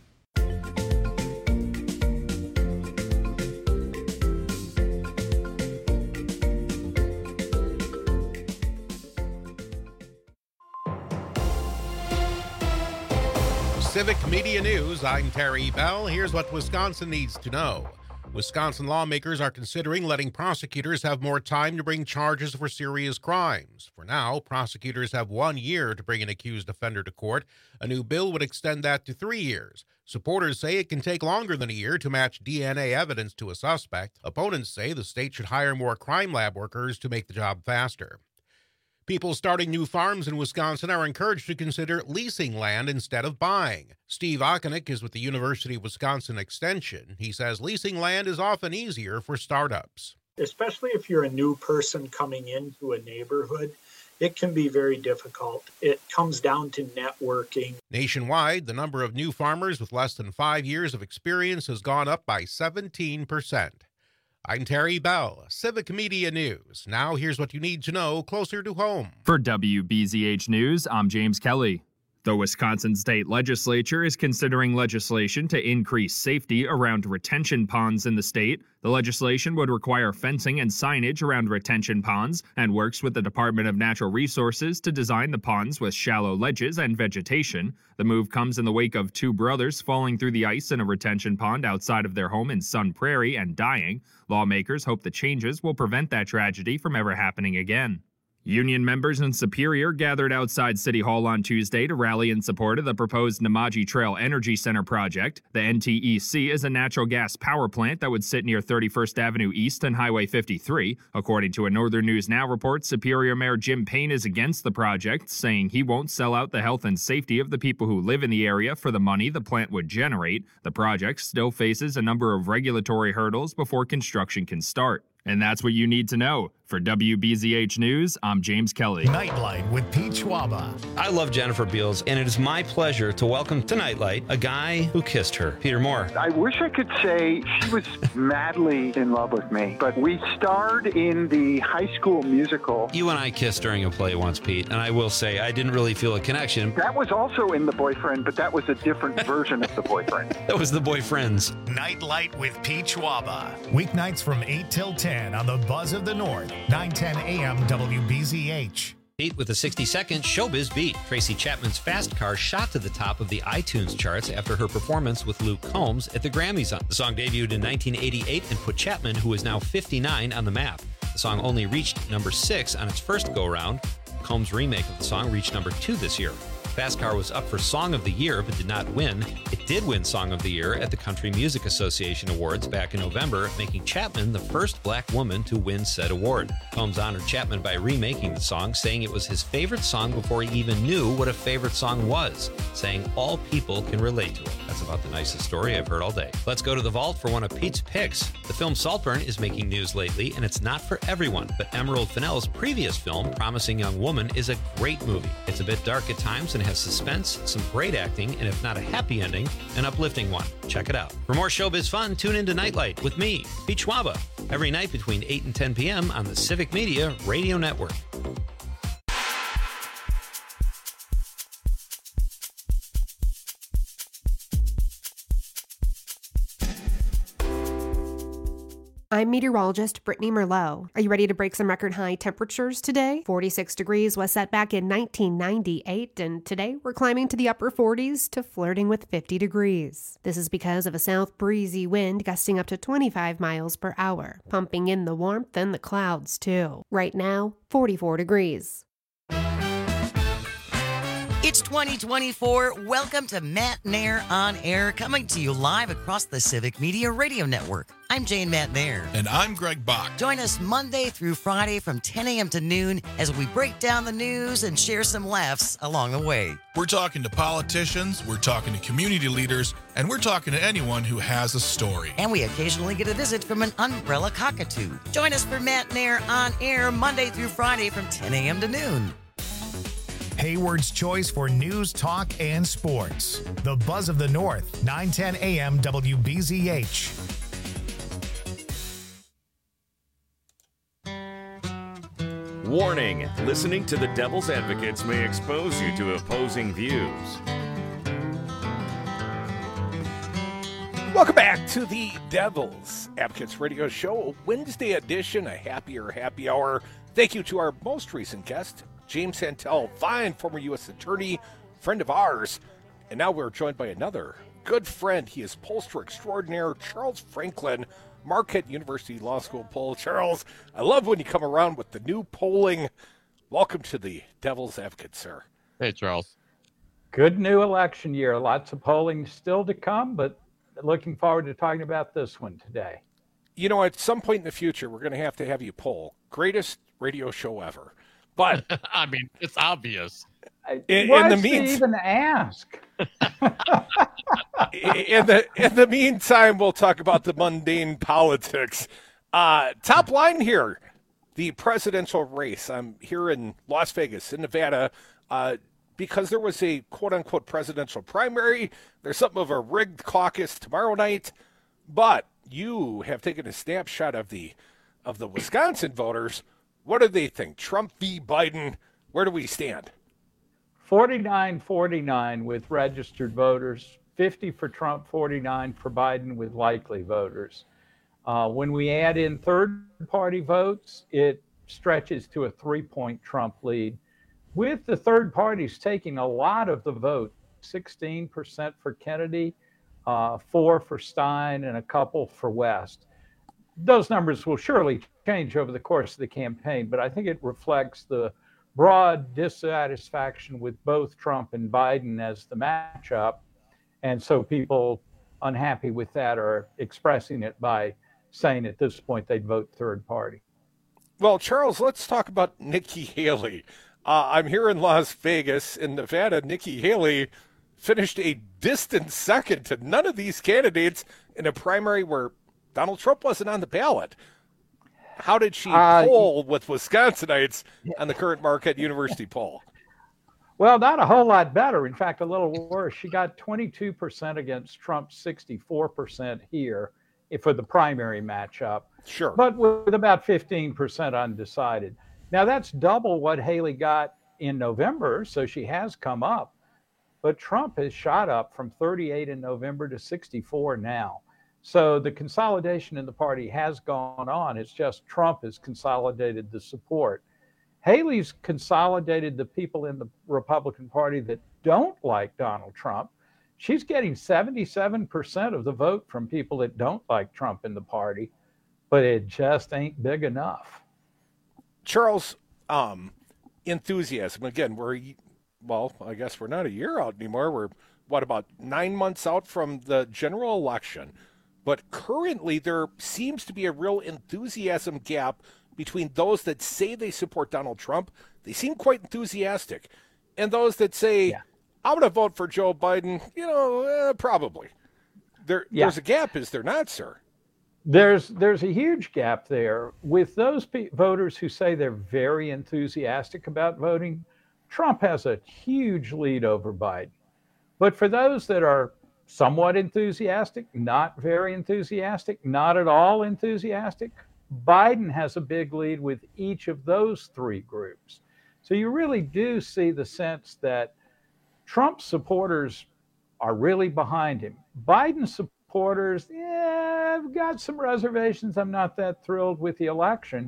Civic Media News, I'm Terry Bell. Here's what Wisconsin needs to know. Wisconsin lawmakers are considering letting prosecutors have more time to bring charges for serious crimes. For now, prosecutors have one year to bring an accused offender to court. A new bill would extend that to three years. Supporters say it can take longer than a year to match D N A evidence to a suspect. Opponents say the state should hire more crime lab workers to make the job faster. People starting new farms in Wisconsin are encouraged to consider leasing land instead of buying. Steve Okonik is with the University of Wisconsin Extension. He says leasing land is often easier for startups. Especially if you're a new person coming into a neighborhood, it can be very difficult. It comes down to networking. Nationwide, the number of new farmers with less than five years of experience has gone up by seventeen percent. I'm Terry Bell, Civic Media News. Now here's what you need to know closer to home. For W B Z H News, I'm James Kelly. The Wisconsin State Legislature is considering legislation to increase safety around retention ponds in the state. The legislation would require fencing and signage around retention ponds and works with the Department of Natural Resources to design the ponds with shallow ledges and vegetation. The move comes in the wake of two brothers falling through the ice in a retention pond outside of their home in Sun Prairie and dying. Lawmakers hope the changes will prevent that tragedy from ever happening again. Union members in Superior gathered outside City Hall on Tuesday to rally in support of the proposed Namaji Trail Energy Center project. The N T E C is a natural gas power plant that would sit near thirty-first Avenue East and Highway fifty-three. According to a Northern News Now report, Superior Mayor Jim Payne is against the project, saying he won't sell out the health and safety of the people who live in the area for the money the plant would generate. The project still faces a number of regulatory hurdles before construction can start. And that's what you need to know. For W B Z H News, I'm James Kelly. Nightlight with Pete Schwaba. I love Jennifer Beals, and it is my pleasure to welcome to Nightlight a guy who kissed her, Peter Moore. I wish I could say she was madly in love with me, but we starred in the High School Musical. You and I kissed during a play once, Pete, and I will say I didn't really feel a connection. That was also in The Boyfriend, but that was a different version of The Boyfriend. That was The Boyfriends. Nightlight with Pete Schwaba. Weeknights from eight till ten on the Buzz of the North, nine ten a.m. W B Z H. Pete with a sixty-second Showbiz Beat. Tracy Chapman's Fast Car shot to the top of the iTunes charts after her performance with Luke Combs at the Grammys. The song debuted in nineteen eighty-eight and put Chapman, who is now fifty-nine, on the map. The song only reached number six on its first go-round. Combs' remake of the song reached number two this year. Fast Car was up for Song of the Year but did not win. It did win Song of the Year at the Country Music Association Awards back in November, making Chapman the first black woman to win said award. Combs honored Chapman by remaking the song, saying it was his favorite song before he even knew what a favorite song was, saying all people can relate to it. That's about the nicest story I've heard all day. Let's go to the vault for one of Pete's picks. The film Saltburn is making news lately, and it's not for everyone, but Emerald Fennell's previous film, Promising Young Woman, is a great movie. It's a bit dark at times and has suspense, some great acting, and if not a happy ending, an uplifting one. Check it out. For more showbiz fun, tune into Nightlight with me, Pete Schwaba, every night between eight and ten p.m. on the Civic Media Radio Network. I'm meteorologist Brittany Merlot. Are you ready to break some record high temperatures today? forty-six degrees was set back in nineteen ninety-eight, and today we're climbing to the upper forties to flirting with fifty degrees. This is because of a south breezy wind gusting up to twenty-five miles per hour, pumping in the warmth and the clouds too. Right now, forty-four degrees. It's twenty twenty-four. Welcome to Matt Nair on Air, coming to you live across the Civic Media Radio Network. I'm Jane Matt Nair. And I'm Greg Bach. Join us Monday through Friday from ten a.m. to noon as we break down the news and share some laughs along the way. We're talking to politicians, we're talking to community leaders, and we're talking to anyone who has a story. And we occasionally get a visit from an umbrella cockatoo. Join us for Matt Nair on Air Monday through Friday from ten a.m. to noon. Hayward's choice for news, talk, and sports. The Buzz of the North, nine ten A M W B Z H. Warning, listening to the Devil's Advocates may expose you to opposing views. Welcome back to the Devil's Advocates Radio Show, a Wednesday edition, a happier happy hour. Thank you to our most recent guest, James Santel, fine former U S attorney, friend of ours. And now we're joined by another good friend. He is pollster extraordinaire, Charles Franklin, Marquette University Law School poll. Charles, I love when you come around with the new polling. Welcome to the Devil's Advocate, sir. Hey, Charles. Good new election year. Lots of polling still to come, but looking forward to talking about this one today. You know, at some point in the future, we're going to have to have you poll. Greatest radio show ever. But I mean, it's obvious. In, Why in the does meantime, he even ask? in the in the meantime, we'll talk about the mundane politics. Uh, top line here, the presidential race. I'm here in Las Vegas, in Nevada, uh, because there was a quote-unquote presidential primary. There's something of a rigged caucus tomorrow night, but you have taken a snapshot of the of the Wisconsin voters. What do they think? Trump v. Biden, where do we stand? forty-nine forty-nine with registered voters, fifty for Trump, forty-nine for Biden with likely voters. Uh, when we add in third-party votes, it stretches to a three-point Trump lead, with the third parties taking a lot of the vote, sixteen percent for Kennedy, uh, four for Stein, and a couple for West. Those numbers will surely change over the course of the campaign, but I think it reflects the broad dissatisfaction with both Trump and Biden as the matchup. And so people unhappy with that are expressing it by saying at this point they'd vote third party. Well, Charles, let's talk about Nikki Haley. Uh, I'm here in Las Vegas. In Nevada, Nikki Haley finished a distant second to none of these candidates in a primary where Donald Trump wasn't on the ballot. How did she uh, poll with Wisconsinites on the current Marquette University poll? Well, not a whole lot better. In fact, a little worse. She got twenty-two percent against Trump's sixty-four percent here for the primary matchup. Sure. But with about fifteen percent undecided. Now, that's double what Haley got in November, so she has come up. But Trump has shot up from thirty-eight in November to sixty-four now. So the consolidation in the party has gone on. It's just Trump has consolidated the support. Haley's consolidated the people in the Republican Party that don't like Donald Trump. She's getting seventy-seven percent of the vote from people that don't like Trump in the party, but it just ain't big enough. Charles, um, enthusiasm. Again, we're, well, I guess we're not a year out anymore. We're, what, about nine months out from the general election. But currently, there seems to be a real enthusiasm gap between those that say they support Donald Trump. They seem quite enthusiastic. And those that say, yeah. I'm going to vote for Joe Biden, you know, uh, probably. There, yeah. There's a gap, is there not, sir? There's there's a huge gap there. With those pe- voters who say they're very enthusiastic about voting, Trump has a huge lead over Biden. But for those that are somewhat enthusiastic, not very enthusiastic, not at all enthusiastic, Biden has a big lead with each of those three groups. So you really do see the sense that Trump supporters are really behind him. Biden supporters, yeah, I've got some reservations. I'm not that thrilled with the election.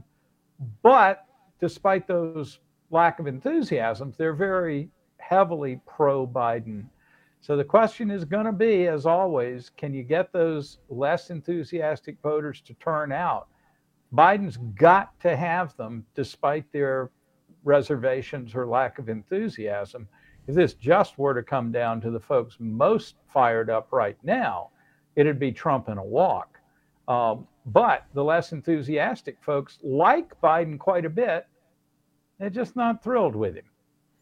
But despite those lack of enthusiasms, they're very heavily pro-Biden. So the question is going to be, as always, can you get those less enthusiastic voters to turn out? Biden's got to have them despite their reservations or lack of enthusiasm. If this just were to come down to the folks most fired up right now, it'd be Trump in a walk. Um, but the less enthusiastic folks like Biden quite a bit. They're just not thrilled with him.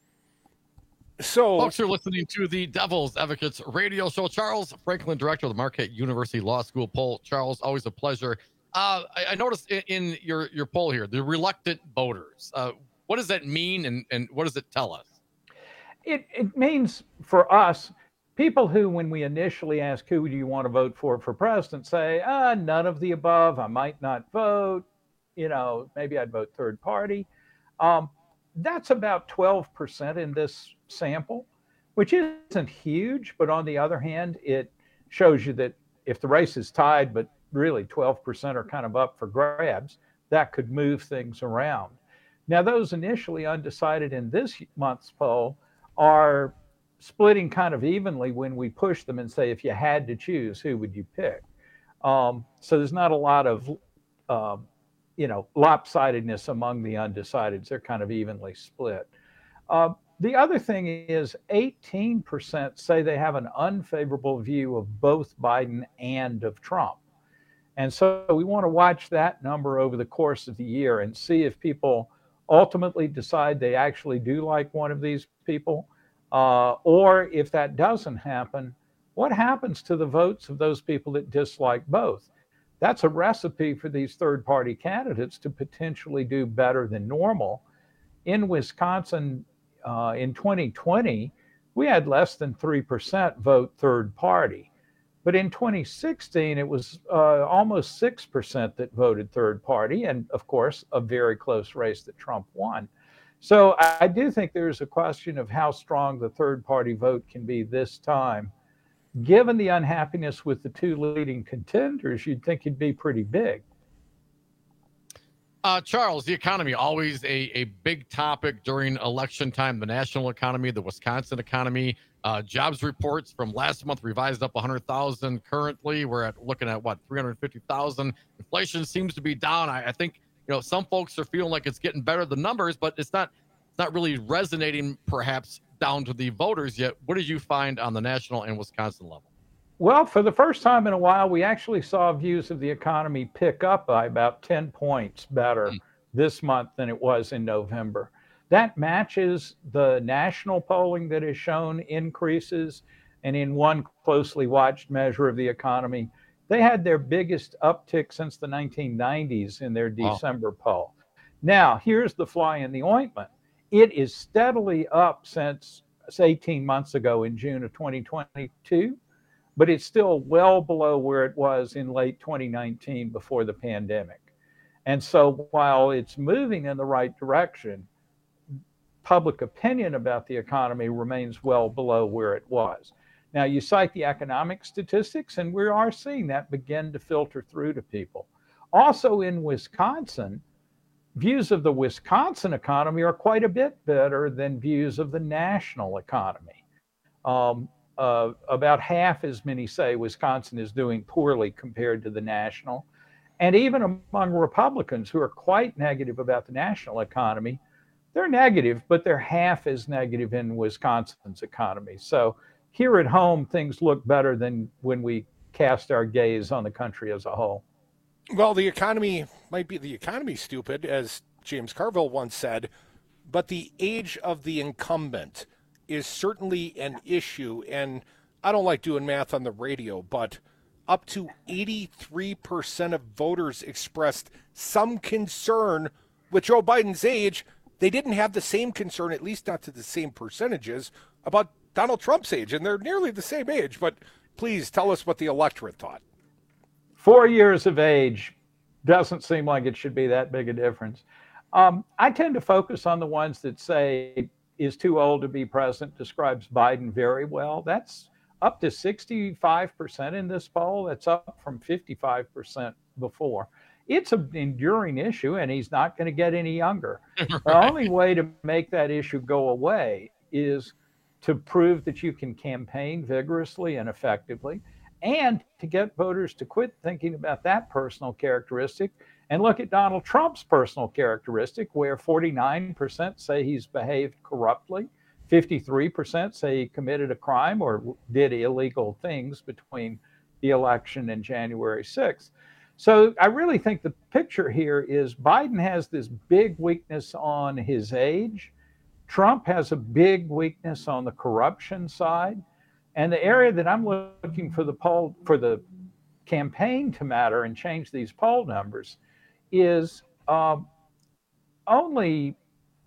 So, folks are listening to the Devil's Advocates radio show. Charles Franklin, director of the Marquette University Law School poll. Charles, always a pleasure. Uh, I, I noticed in, in your, your poll here, the reluctant voters. Uh, what does that mean, and, and what does it tell us? It, it means for us, people who, when we initially ask who do you want to vote for for president, say, ah, none of the above. I might not vote. You know, maybe I'd vote third party. Um, that's about twelve percent in this sample, which isn't huge. But on the other hand, it shows you that if the race is tied, but really twelve percent are kind of up for grabs, that could move things around. Now, those initially undecided in this month's poll are splitting kind of evenly when we push them and say, if you had to choose, who would you pick? Um, so there's not a lot of, um, you know, lopsidedness among the undecideds. They're kind of evenly split. Uh, the other thing is eighteen percent say they have an unfavorable view of both Biden and of Trump. And so we want to watch that number over the course of the year and see if people ultimately decide they actually do like one of these people, uh, or if that doesn't happen, what happens to the votes of those people that dislike both? That's a recipe for these third-party candidates to potentially do better than normal. In Wisconsin, uh, in twenty twenty, we had less than three percent vote third party. But in twenty sixteen, it was uh, almost six percent that voted third party, and of course, a very close race that Trump won. So I do think there's a question of how strong the third party vote can be this time. Given the unhappiness with the two leading contenders, you'd think it'd be pretty big. Uh, Charles, the economy, always a, a big topic during election time, the national economy, the Wisconsin economy. Uh, jobs reports from last month revised up one hundred thousand. Currently, we're at looking at what, three hundred fifty thousand. Inflation seems to be down. I, I think, you know, some folks are feeling like it's getting better, the numbers, but it's not, it's not really resonating perhaps down to the voters yet. What did you find on the national and Wisconsin level? Well, for the first time in a while, we actually saw views of the economy pick up by about ten points better mm. this month than it was in November. That matches the national polling that has shown increases. And in one closely watched measure of the economy, they had their biggest uptick since the nineteen nineties in their December wow. poll. Now, here's the fly in the ointment. It is steadily up since eighteen months ago in June of twenty twenty-two, but it's still well below where it was in late twenty nineteen before the pandemic. And so while it's moving in the right direction, public opinion about the economy remains well below where it was. Now, you cite the economic statistics, and we are seeing that begin to filter through to people. Also in Wisconsin, views of the Wisconsin economy are quite a bit better than views of the national economy. Um, uh, about half as many say Wisconsin is doing poorly compared to the national. And even among Republicans who are quite negative about the national economy, they're negative, but they're half as negative in Wisconsin's economy. So here at home, things look better than when we cast our gaze on the country as a whole. Well, the economy might be the economy stupid, as James Carville once said, but the age of the incumbent is certainly an issue. And I don't like doing math on the radio, but up to eighty-three percent of voters expressed some concern with Joe Biden's age. They didn't have the same concern, at least not to the same percentages, about Donald Trump's age, and they're nearly the same age. But please tell us what the electorate thought. Four years of age doesn't seem like it should be that big a difference. Um, I tend to focus on the ones that say is too old to be president, describes Biden very well. That's up to sixty-five percent in this poll. That's up from fifty-five percent before. It's an enduring issue, and he's not going to get any younger. Right. The only way to make that issue go away is to prove that you can campaign vigorously and effectively, and to get voters to quit thinking about that personal characteristic and look at Donald Trump's personal characteristic, where forty-nine percent say he's behaved corruptly, fifty-three percent say he committed a crime or did illegal things between the election and January sixth. So I really think the picture here is Biden has this big weakness on his age. Trump has a big weakness on the corruption side. And the area that I'm looking for the poll, for the campaign to matter and change these poll numbers is um, only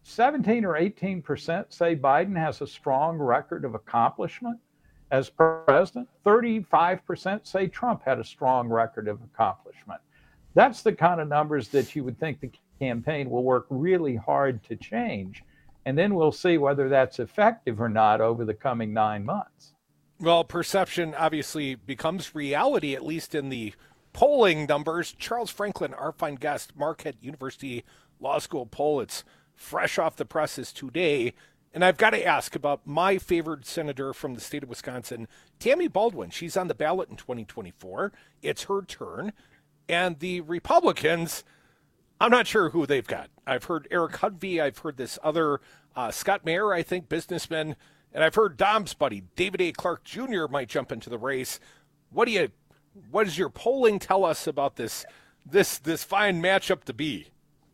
seventeen or eighteen percent say Biden has a strong record of accomplishment as president. thirty-five percent say Trump had a strong record of accomplishment. That's the kind of numbers that you would think the campaign will work really hard to change. And then we'll see whether that's effective or not over the coming nine months. Well, perception obviously becomes reality, at least in the polling numbers. Charles Franklin, our fine guest, Marquette University Law School poll. It's fresh off the presses today. And I've got to ask about my favorite senator from the state of Wisconsin, Tammy Baldwin. She's on the ballot in twenty twenty-four. It's her turn. And the Republicans, I'm not sure who they've got. I've heard Eric Hudvey. I've heard this other uh, Scott Mayer, I think, businessman. And I've heard Dom's buddy, David A. Clark Junior might jump into the race. What do you, what does your polling tell us about this, this, this fine matchup to be?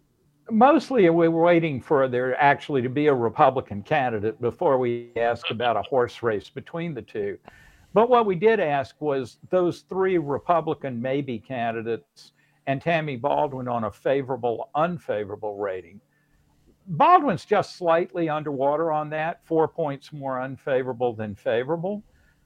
Mostly we were waiting for there actually to be a Republican candidate before we ask about a horse race between the two. But what we did ask was those three Republican maybe candidates and Tammy Baldwin on a favorable, unfavorable rating. Baldwin's just slightly underwater on that, four points more unfavorable than favorable.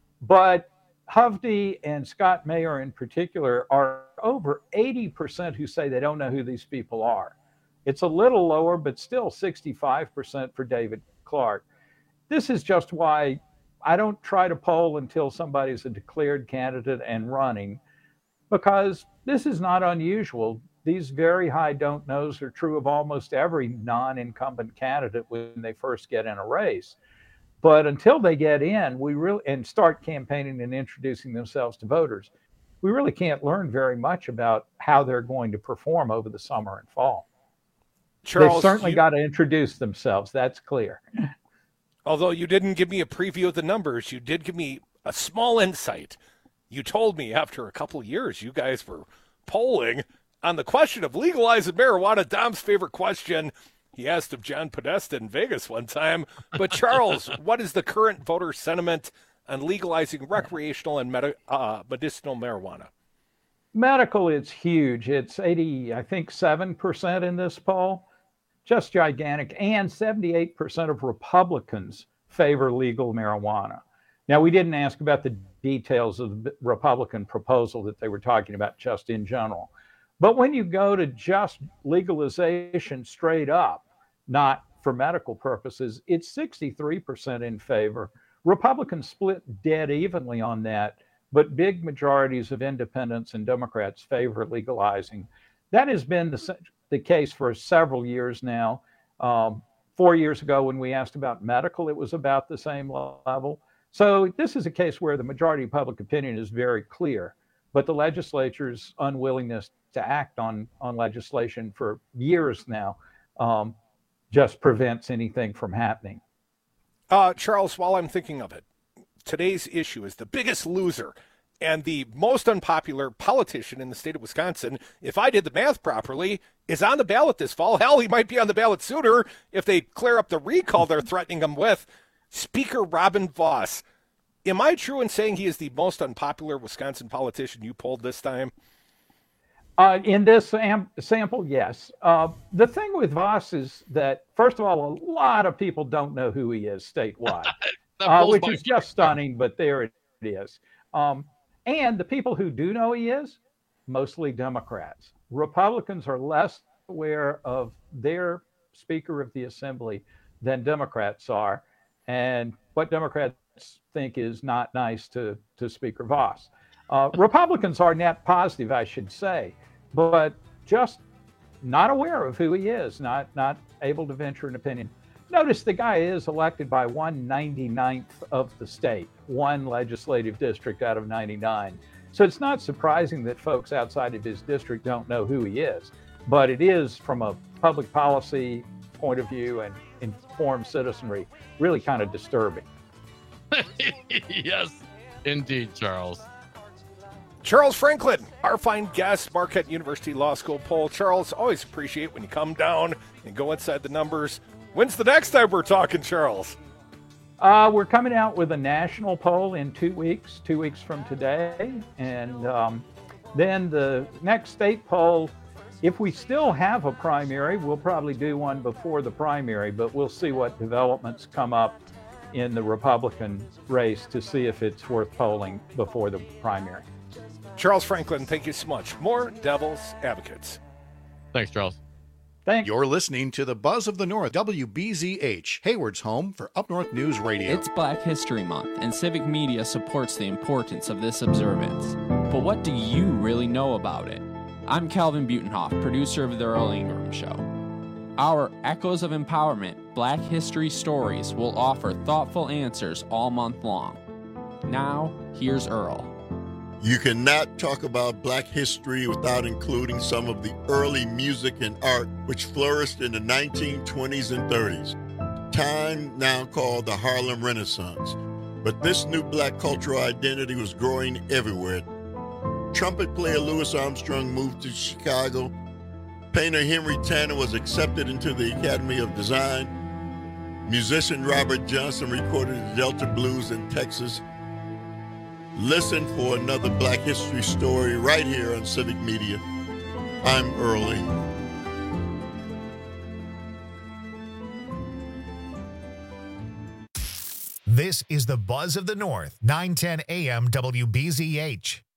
But Hovde and Scott Mayer in particular are over eighty percent who say they don't know who these people are. It's a little lower, but still sixty-five percent for David Clark. This is just why I don't try to poll until somebody's a declared candidate and running, because this is not unusual. These very high don't knows are true of almost every non-incumbent candidate when they first get in a race. But until they get in, we really and start campaigning and introducing themselves to voters, we really can't learn very much about how they're going to perform over the summer and fall. Charles, They've certainly you, got to introduce themselves. That's clear. Although you didn't give me a preview of the numbers, you did give me a small insight. You told me after a couple of years, you guys were polling on the question of legalizing marijuana. Dom's favorite question. He asked of John Podesta in Vegas one time. But Charles, what is the current voter sentiment on legalizing recreational and med- uh, medicinal marijuana? Medical, it's huge. It's eighty, I think, seven percent in this poll. Just gigantic. And seventy-eight percent of Republicans favor legal marijuana. Now, we didn't ask about the details of the Republican proposal that they were talking about just in general. But when you go to just legalization straight up, not for medical purposes, it's sixty-three percent in favor. Republicans split dead evenly on that, but big majorities of independents and Democrats favor legalizing. That has been the, the case for several years now. Um, four years ago, when we asked about medical, it was about the same level. So this is a case where the majority of public opinion is very clear, but the legislature's unwillingness to act on, on legislation for years now um, just prevents anything from happening. Uh, Charles, while I'm thinking of it, today's issue is the biggest loser and the most unpopular politician in the state of Wisconsin, if I did the math properly, is on the ballot this fall. Hell, he might be on the ballot sooner if they clear up the recall they're threatening him with. Speaker Robin Vos. Am I true in saying he is the most unpopular Wisconsin politician you polled this time? Uh, in this sam- sample, yes. Uh, the thing with Vos is that, first of all, a lot of people don't know who he is statewide, uh, which is just stunning, but there it is. Um, and the people who do know he is, mostly Democrats. Republicans are less aware of their Speaker of the Assembly than Democrats are, and what Democrats think is not nice to, to Speaker Vos. Uh, Republicans are net positive, I should say, but just not aware of who he is, not, not able to venture an opinion. Notice the guy is elected by one ninety-ninth of the state, one legislative district out of ninety-nine. So it's not surprising that folks outside of his district don't know who he is, but it is, from a public policy point of view and informed citizenry, really kind of disturbing. Yes, indeed, Charles. Charles Franklin, our fine guest, Marquette University Law School poll. Charles, always appreciate when you come down and go inside the numbers. When's the next time we're talking, Charles? Uh, we're coming out with a national poll in two weeks, two weeks from today. And um, then the next state poll, If we still have a primary, we'll probably do one before the primary, but we'll see what developments come up in the Republican race to see if it's worth polling before the primary. Charles Franklin, thank you so much. More Devil's Advocates. Thanks, Charles. Thanks. You're listening to the Buzz of the North, W B Z H, Hayward's home for Up North News Radio. It's Black History Month, and Civic Media supports the importance of this observance. But what do you really know about it? I'm Calvin Butenhoff, producer of The Earl Ingram Show. Our Echoes of Empowerment Black History Stories will offer thoughtful answers all month long. Now, here's Earl. You cannot talk about Black history without including some of the early music and art which flourished in the nineteen twenties and thirties, time now called the Harlem Renaissance. But this new Black cultural identity was growing everywhere. Trumpet player Louis Armstrong moved to Chicago. Painter Henry Tanner was accepted into the Academy of Design. Musician Robert Johnson recorded the Delta Blues in Texas. Listen for another Black history story right here on Civic Media. I'm Earl Ingram. This is the Buzz of the North, nine ten A M W B Z H.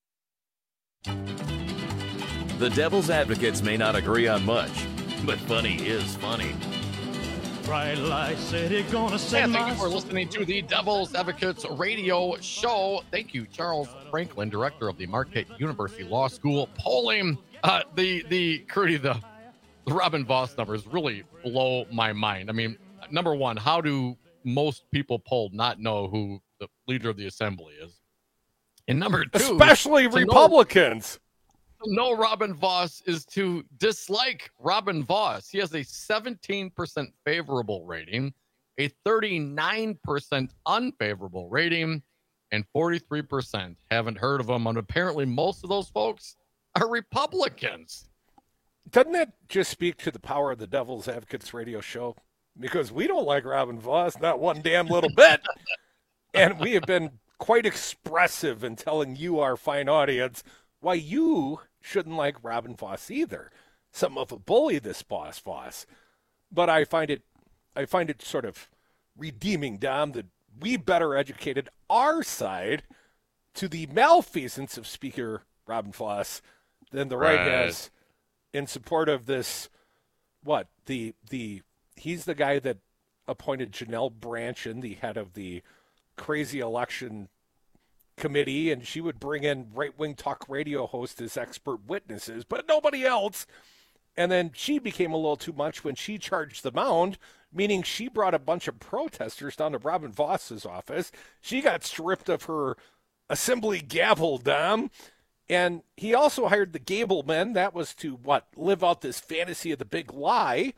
The Devil's Advocates may not agree on much, but funny is funny. Bright light city gonna set and thank you for listening to the Devil's Advocates radio show. Thank you, Charles Franklin, director of the Marquette University Law School polling. Uh, the the Crudy, the, the Robin Vos numbers really blow my mind. I mean, number one, how do most people polled not know who the leader of the assembly is? And number two, especially Republicans. No, Robin Vos is to dislike Robin Vos. He has a seventeen percent favorable rating, a thirty-nine percent unfavorable rating, and forty-three percent haven't heard of him. And apparently most of those folks are Republicans. Doesn't that just speak to the power of the Devil's Advocates radio show? Because we don't like Robin Vos, not one damn little bit. And we have been quite expressive in telling you, our fine audience, why you shouldn't like Robin Vos either. Some of a bully, this boss Vos. But I find it I find it sort of redeeming, Dom, that we better educated our side to the malfeasance of Speaker Robin Vos than the right, right has in support of this, what, the the he's the guy that appointed Janelle Brandtjen, the head of the crazy election committee, and she would bring in right-wing talk radio hosts as expert witnesses, but nobody else. And then she became a little too much when she charged the mound, meaning she brought a bunch of protesters down to Robin Vos's office. She got stripped of her assembly gavel, Dom. And he also hired the Gablemen. That was to, what, live out this fantasy of the big lie,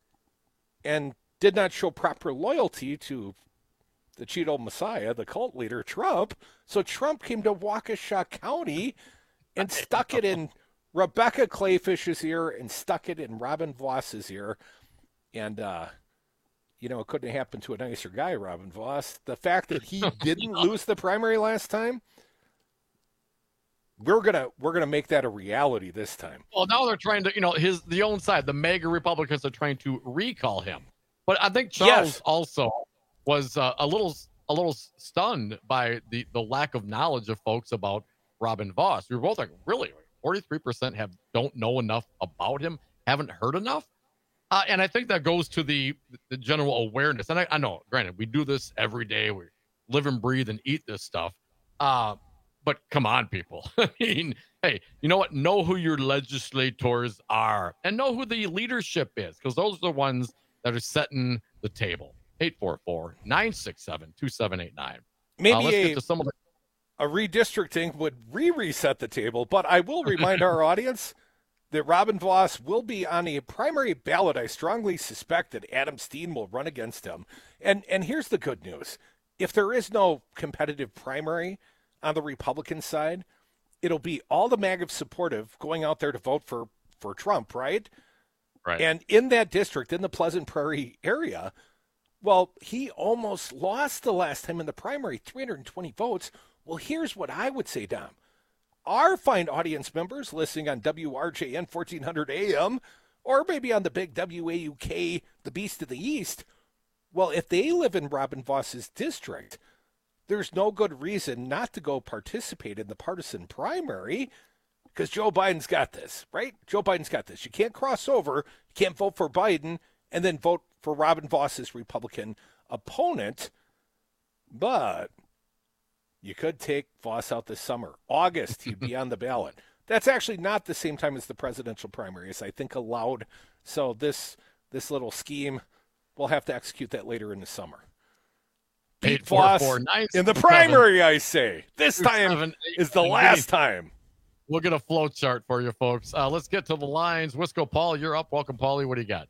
and did not show proper loyalty to the Cheeto Messiah, the cult leader, Trump. So Trump came to Waukesha County and stuck it in Rebecca Clayfish's ear and stuck it in Robin Vos's ear. And, uh, you know, it couldn't have happened to a nicer guy, Robin Vos. The fact that he didn't lose the primary last time, we're gonna we're gonna make that a reality this time. Well, now they're trying to, you know, his the own side, the MAGA Republicans are trying to recall him. But I think Charles yes. also was uh, a little a little stunned by the, the lack of knowledge of folks about Robin Vos. We were both like, really? forty-three percent have don't know enough about him, haven't heard enough? Uh, and I think that goes to the, the general awareness. And I, I know, granted, we do this every day. We live and breathe and eat this stuff. Uh, but come on, people. I mean, hey, you know what? Know who your legislators are and know who the leadership is, because those are the ones that are setting the table. eight four four, nine six seven, two seven eight nine. Maybe uh, let's a, get to some of the- a redistricting would re-reset the table, but I will remind our audience that Robin Vos will be on a primary ballot. I strongly suspect that Adam Steen will run against him. And and here's the good news. If there is no competitive primary on the Republican side, it'll be all the MAGA supportive going out there to vote for, for Trump, right? Right. And in that district, in the Pleasant Prairie area, well, he almost lost the last time in the primary, three hundred twenty votes. Well, here's what I would say, Dom. our fine audience members listening on W R J N fourteen hundred A M, or maybe on the big W A U K, the Beast of the East, well, if they live in Robin Voss's district, there's no good reason not to go participate in the partisan primary, because Joe Biden's got this, right? Joe Biden's got this. You can't cross over, you can't vote for Biden, and then vote for Robin Voss's Republican opponent. But you could take Voss out this summer. August, he'd be on the ballot. That's actually not the same time as the presidential primaries, I think, allowed. So this this little scheme, we'll have to execute that later in the summer. Pete Voss in the primary, I say. This time is the last time. We'll get a flow chart for you, folks. Uh, let's get to the lines. Wisco Paul, you're up. Welcome, Paulie. What do you got?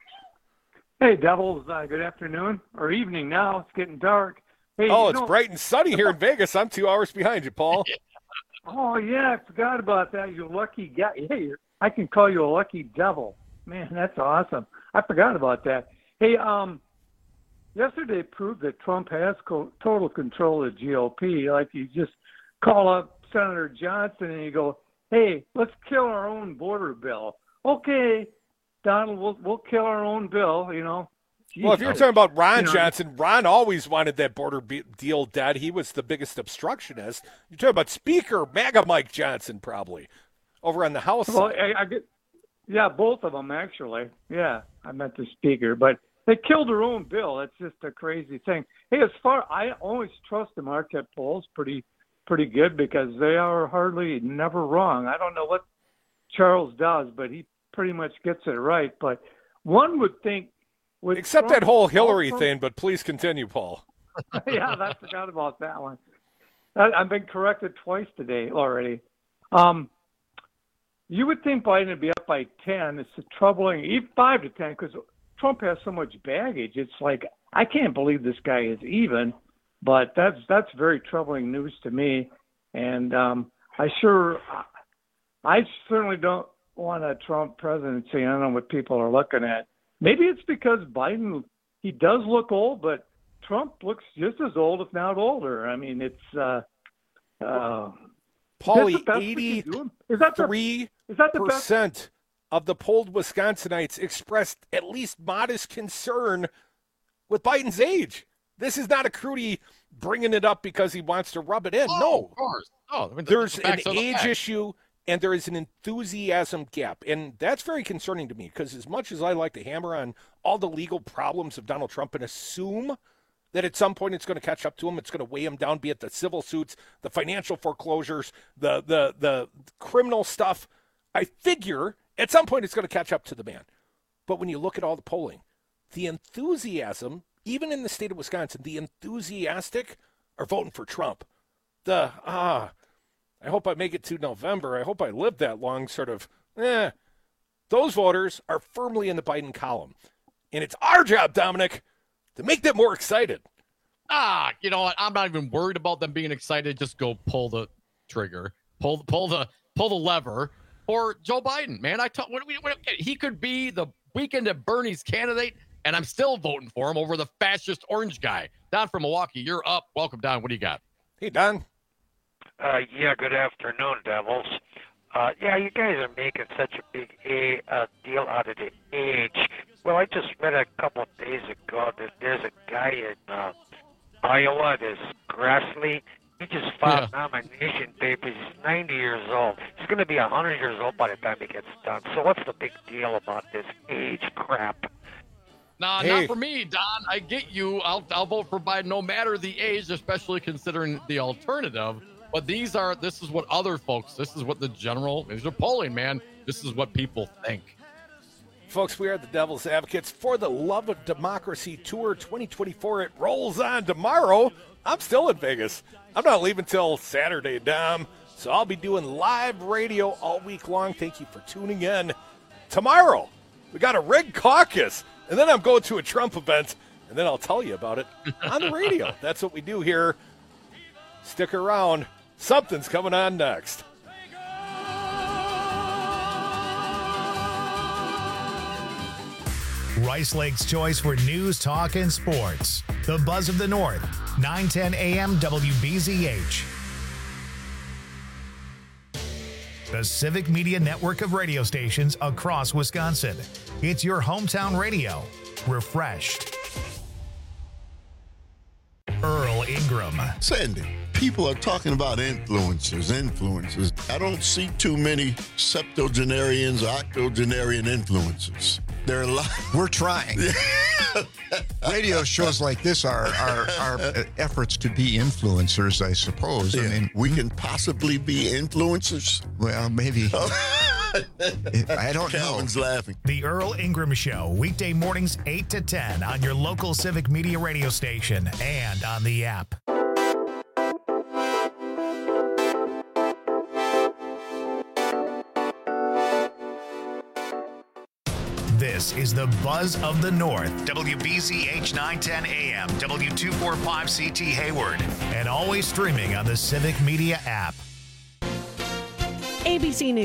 Hey, Devils. Uh, good afternoon or evening now. It's getting dark. Hey, oh, you it's know, bright and sunny here in Vegas. I'm two hours behind you, Paul. Oh, yeah, I forgot about that. You lucky guy. Hey, I can call you a lucky devil. Man, that's awesome. I forgot about that. Hey, um, yesterday proved that Trump has co- total control of the G O P. Like, you just call up Senator Johnson and you go, hey, let's kill our own border bill. Okay, Donald, we'll, we'll kill our own bill, you know. Well, if you're talking about Ron you know, Johnson, Ron always wanted that border be- deal dead. He was the biggest obstructionist. You're talking about Speaker MAGA Mike Johnson, probably, over on the House well, side. I, I get, yeah, both of them, actually. Yeah, I meant the Speaker. But they killed their own bill. It's just a crazy thing. Hey, as far I always trust the Marquette polls pretty pretty good because they are hardly never wrong. I don't know what Charles does, but he pretty much gets it right. But one would think, With Except Trump, that whole Hillary Trump, thing, but please continue, Paul. yeah, I forgot about that one. I, I've been corrected twice today already. Um, you would think Biden would be up by ten. It's troubling, even five to ten, because Trump has so much baggage. It's like, I can't believe this guy is even, but that's that's very troubling news to me. And um, I sure, I certainly don't want a Trump presidency. I don't know what people are looking at. Maybe it's because Biden, he does look old, but Trump looks just as old, if not older. I mean, it's uh, uh, Paulie, eighty-three percent of the polled Wisconsinites expressed at least modest concern with Biden's age. This is not a Crudy bringing it up because he wants to rub it in. Oh, no. Of course. Oh, I mean, There's the an facts are the age facts. issue, and there is an enthusiasm gap. And that's very concerning to me because as much as I like to hammer on all the legal problems of Donald Trump and assume that at some point it's going to catch up to him, it's going to weigh him down, be it the civil suits, the financial foreclosures, the the the criminal stuff, I figure at some point it's going to catch up to the man. But when you look at all the polling, the enthusiasm, even in the state of Wisconsin, the enthusiastic are voting for Trump. The, ah, I hope I make it to November. I hope I live that long, sort of, eh. Those voters are firmly in the Biden column. And it's our job, Dominic, to make them more excited. Ah, you know what? I'm not even worried about them being excited. Just go pull the trigger, pull, pull the, pull the lever. Or Joe Biden, man. I talk, what, what, he could be the Weekend at Bernie's candidate, and I'm still voting for him over the fascist orange guy. Don from Milwaukee, you're up. Welcome, Don. What do you got? Hey, Don. Uh, yeah, good afternoon, Devils. Uh, yeah, you guys are making such a big a, uh, deal out of the age. Well, I just read a couple of days ago that there's a guy in uh, Iowa, this Grassley. He just filed yeah. nomination papers. He's ninety years old. He's going to be one hundred years old by the time he gets done. So what's the big deal about this age crap? Nah, Hey. not for me, Don. I get you. I'll I'll vote for Biden no matter the age, especially considering the alternative. But these are this is what other folks, this is what the general, these are polling, man. This is what people think. Folks, we are the Devil's Advocates for the Love of Democracy Tour twenty twenty-four. It rolls on tomorrow. I'm still in Vegas. I'm not leaving till Saturday, Dom. So I'll be doing live radio all week long. Thank you for tuning in. Tomorrow, we got a rig caucus. And then I'm going to a Trump event. And then I'll tell you about it on the radio. That's what we do here. Stick around. Something's coming on next. Rice Lake's choice for news, talk, and sports. The Buzz of the North, nine ten A M W B Z H. the Civic Media network of radio stations across Wisconsin. It's your hometown radio, refreshed. Earl Ingram. Sandy, people are talking about influencers, influencers. I don't see too many septuagenarians or octogenarian influencers. There are a lot. We're trying. Radio shows like this are, are, are efforts to be influencers, I suppose. Yeah, I mean, we can possibly be influencers. Well, maybe. I don't Calvin's know. laughing. The Earl Ingram Show, weekday mornings eight to ten on your local Civic Media radio station and on the app. This is the Buzz of the North, W B Z H nine ten A M, W two forty-five C T Hayward, and always streaming on the Civic Media app. A B C News.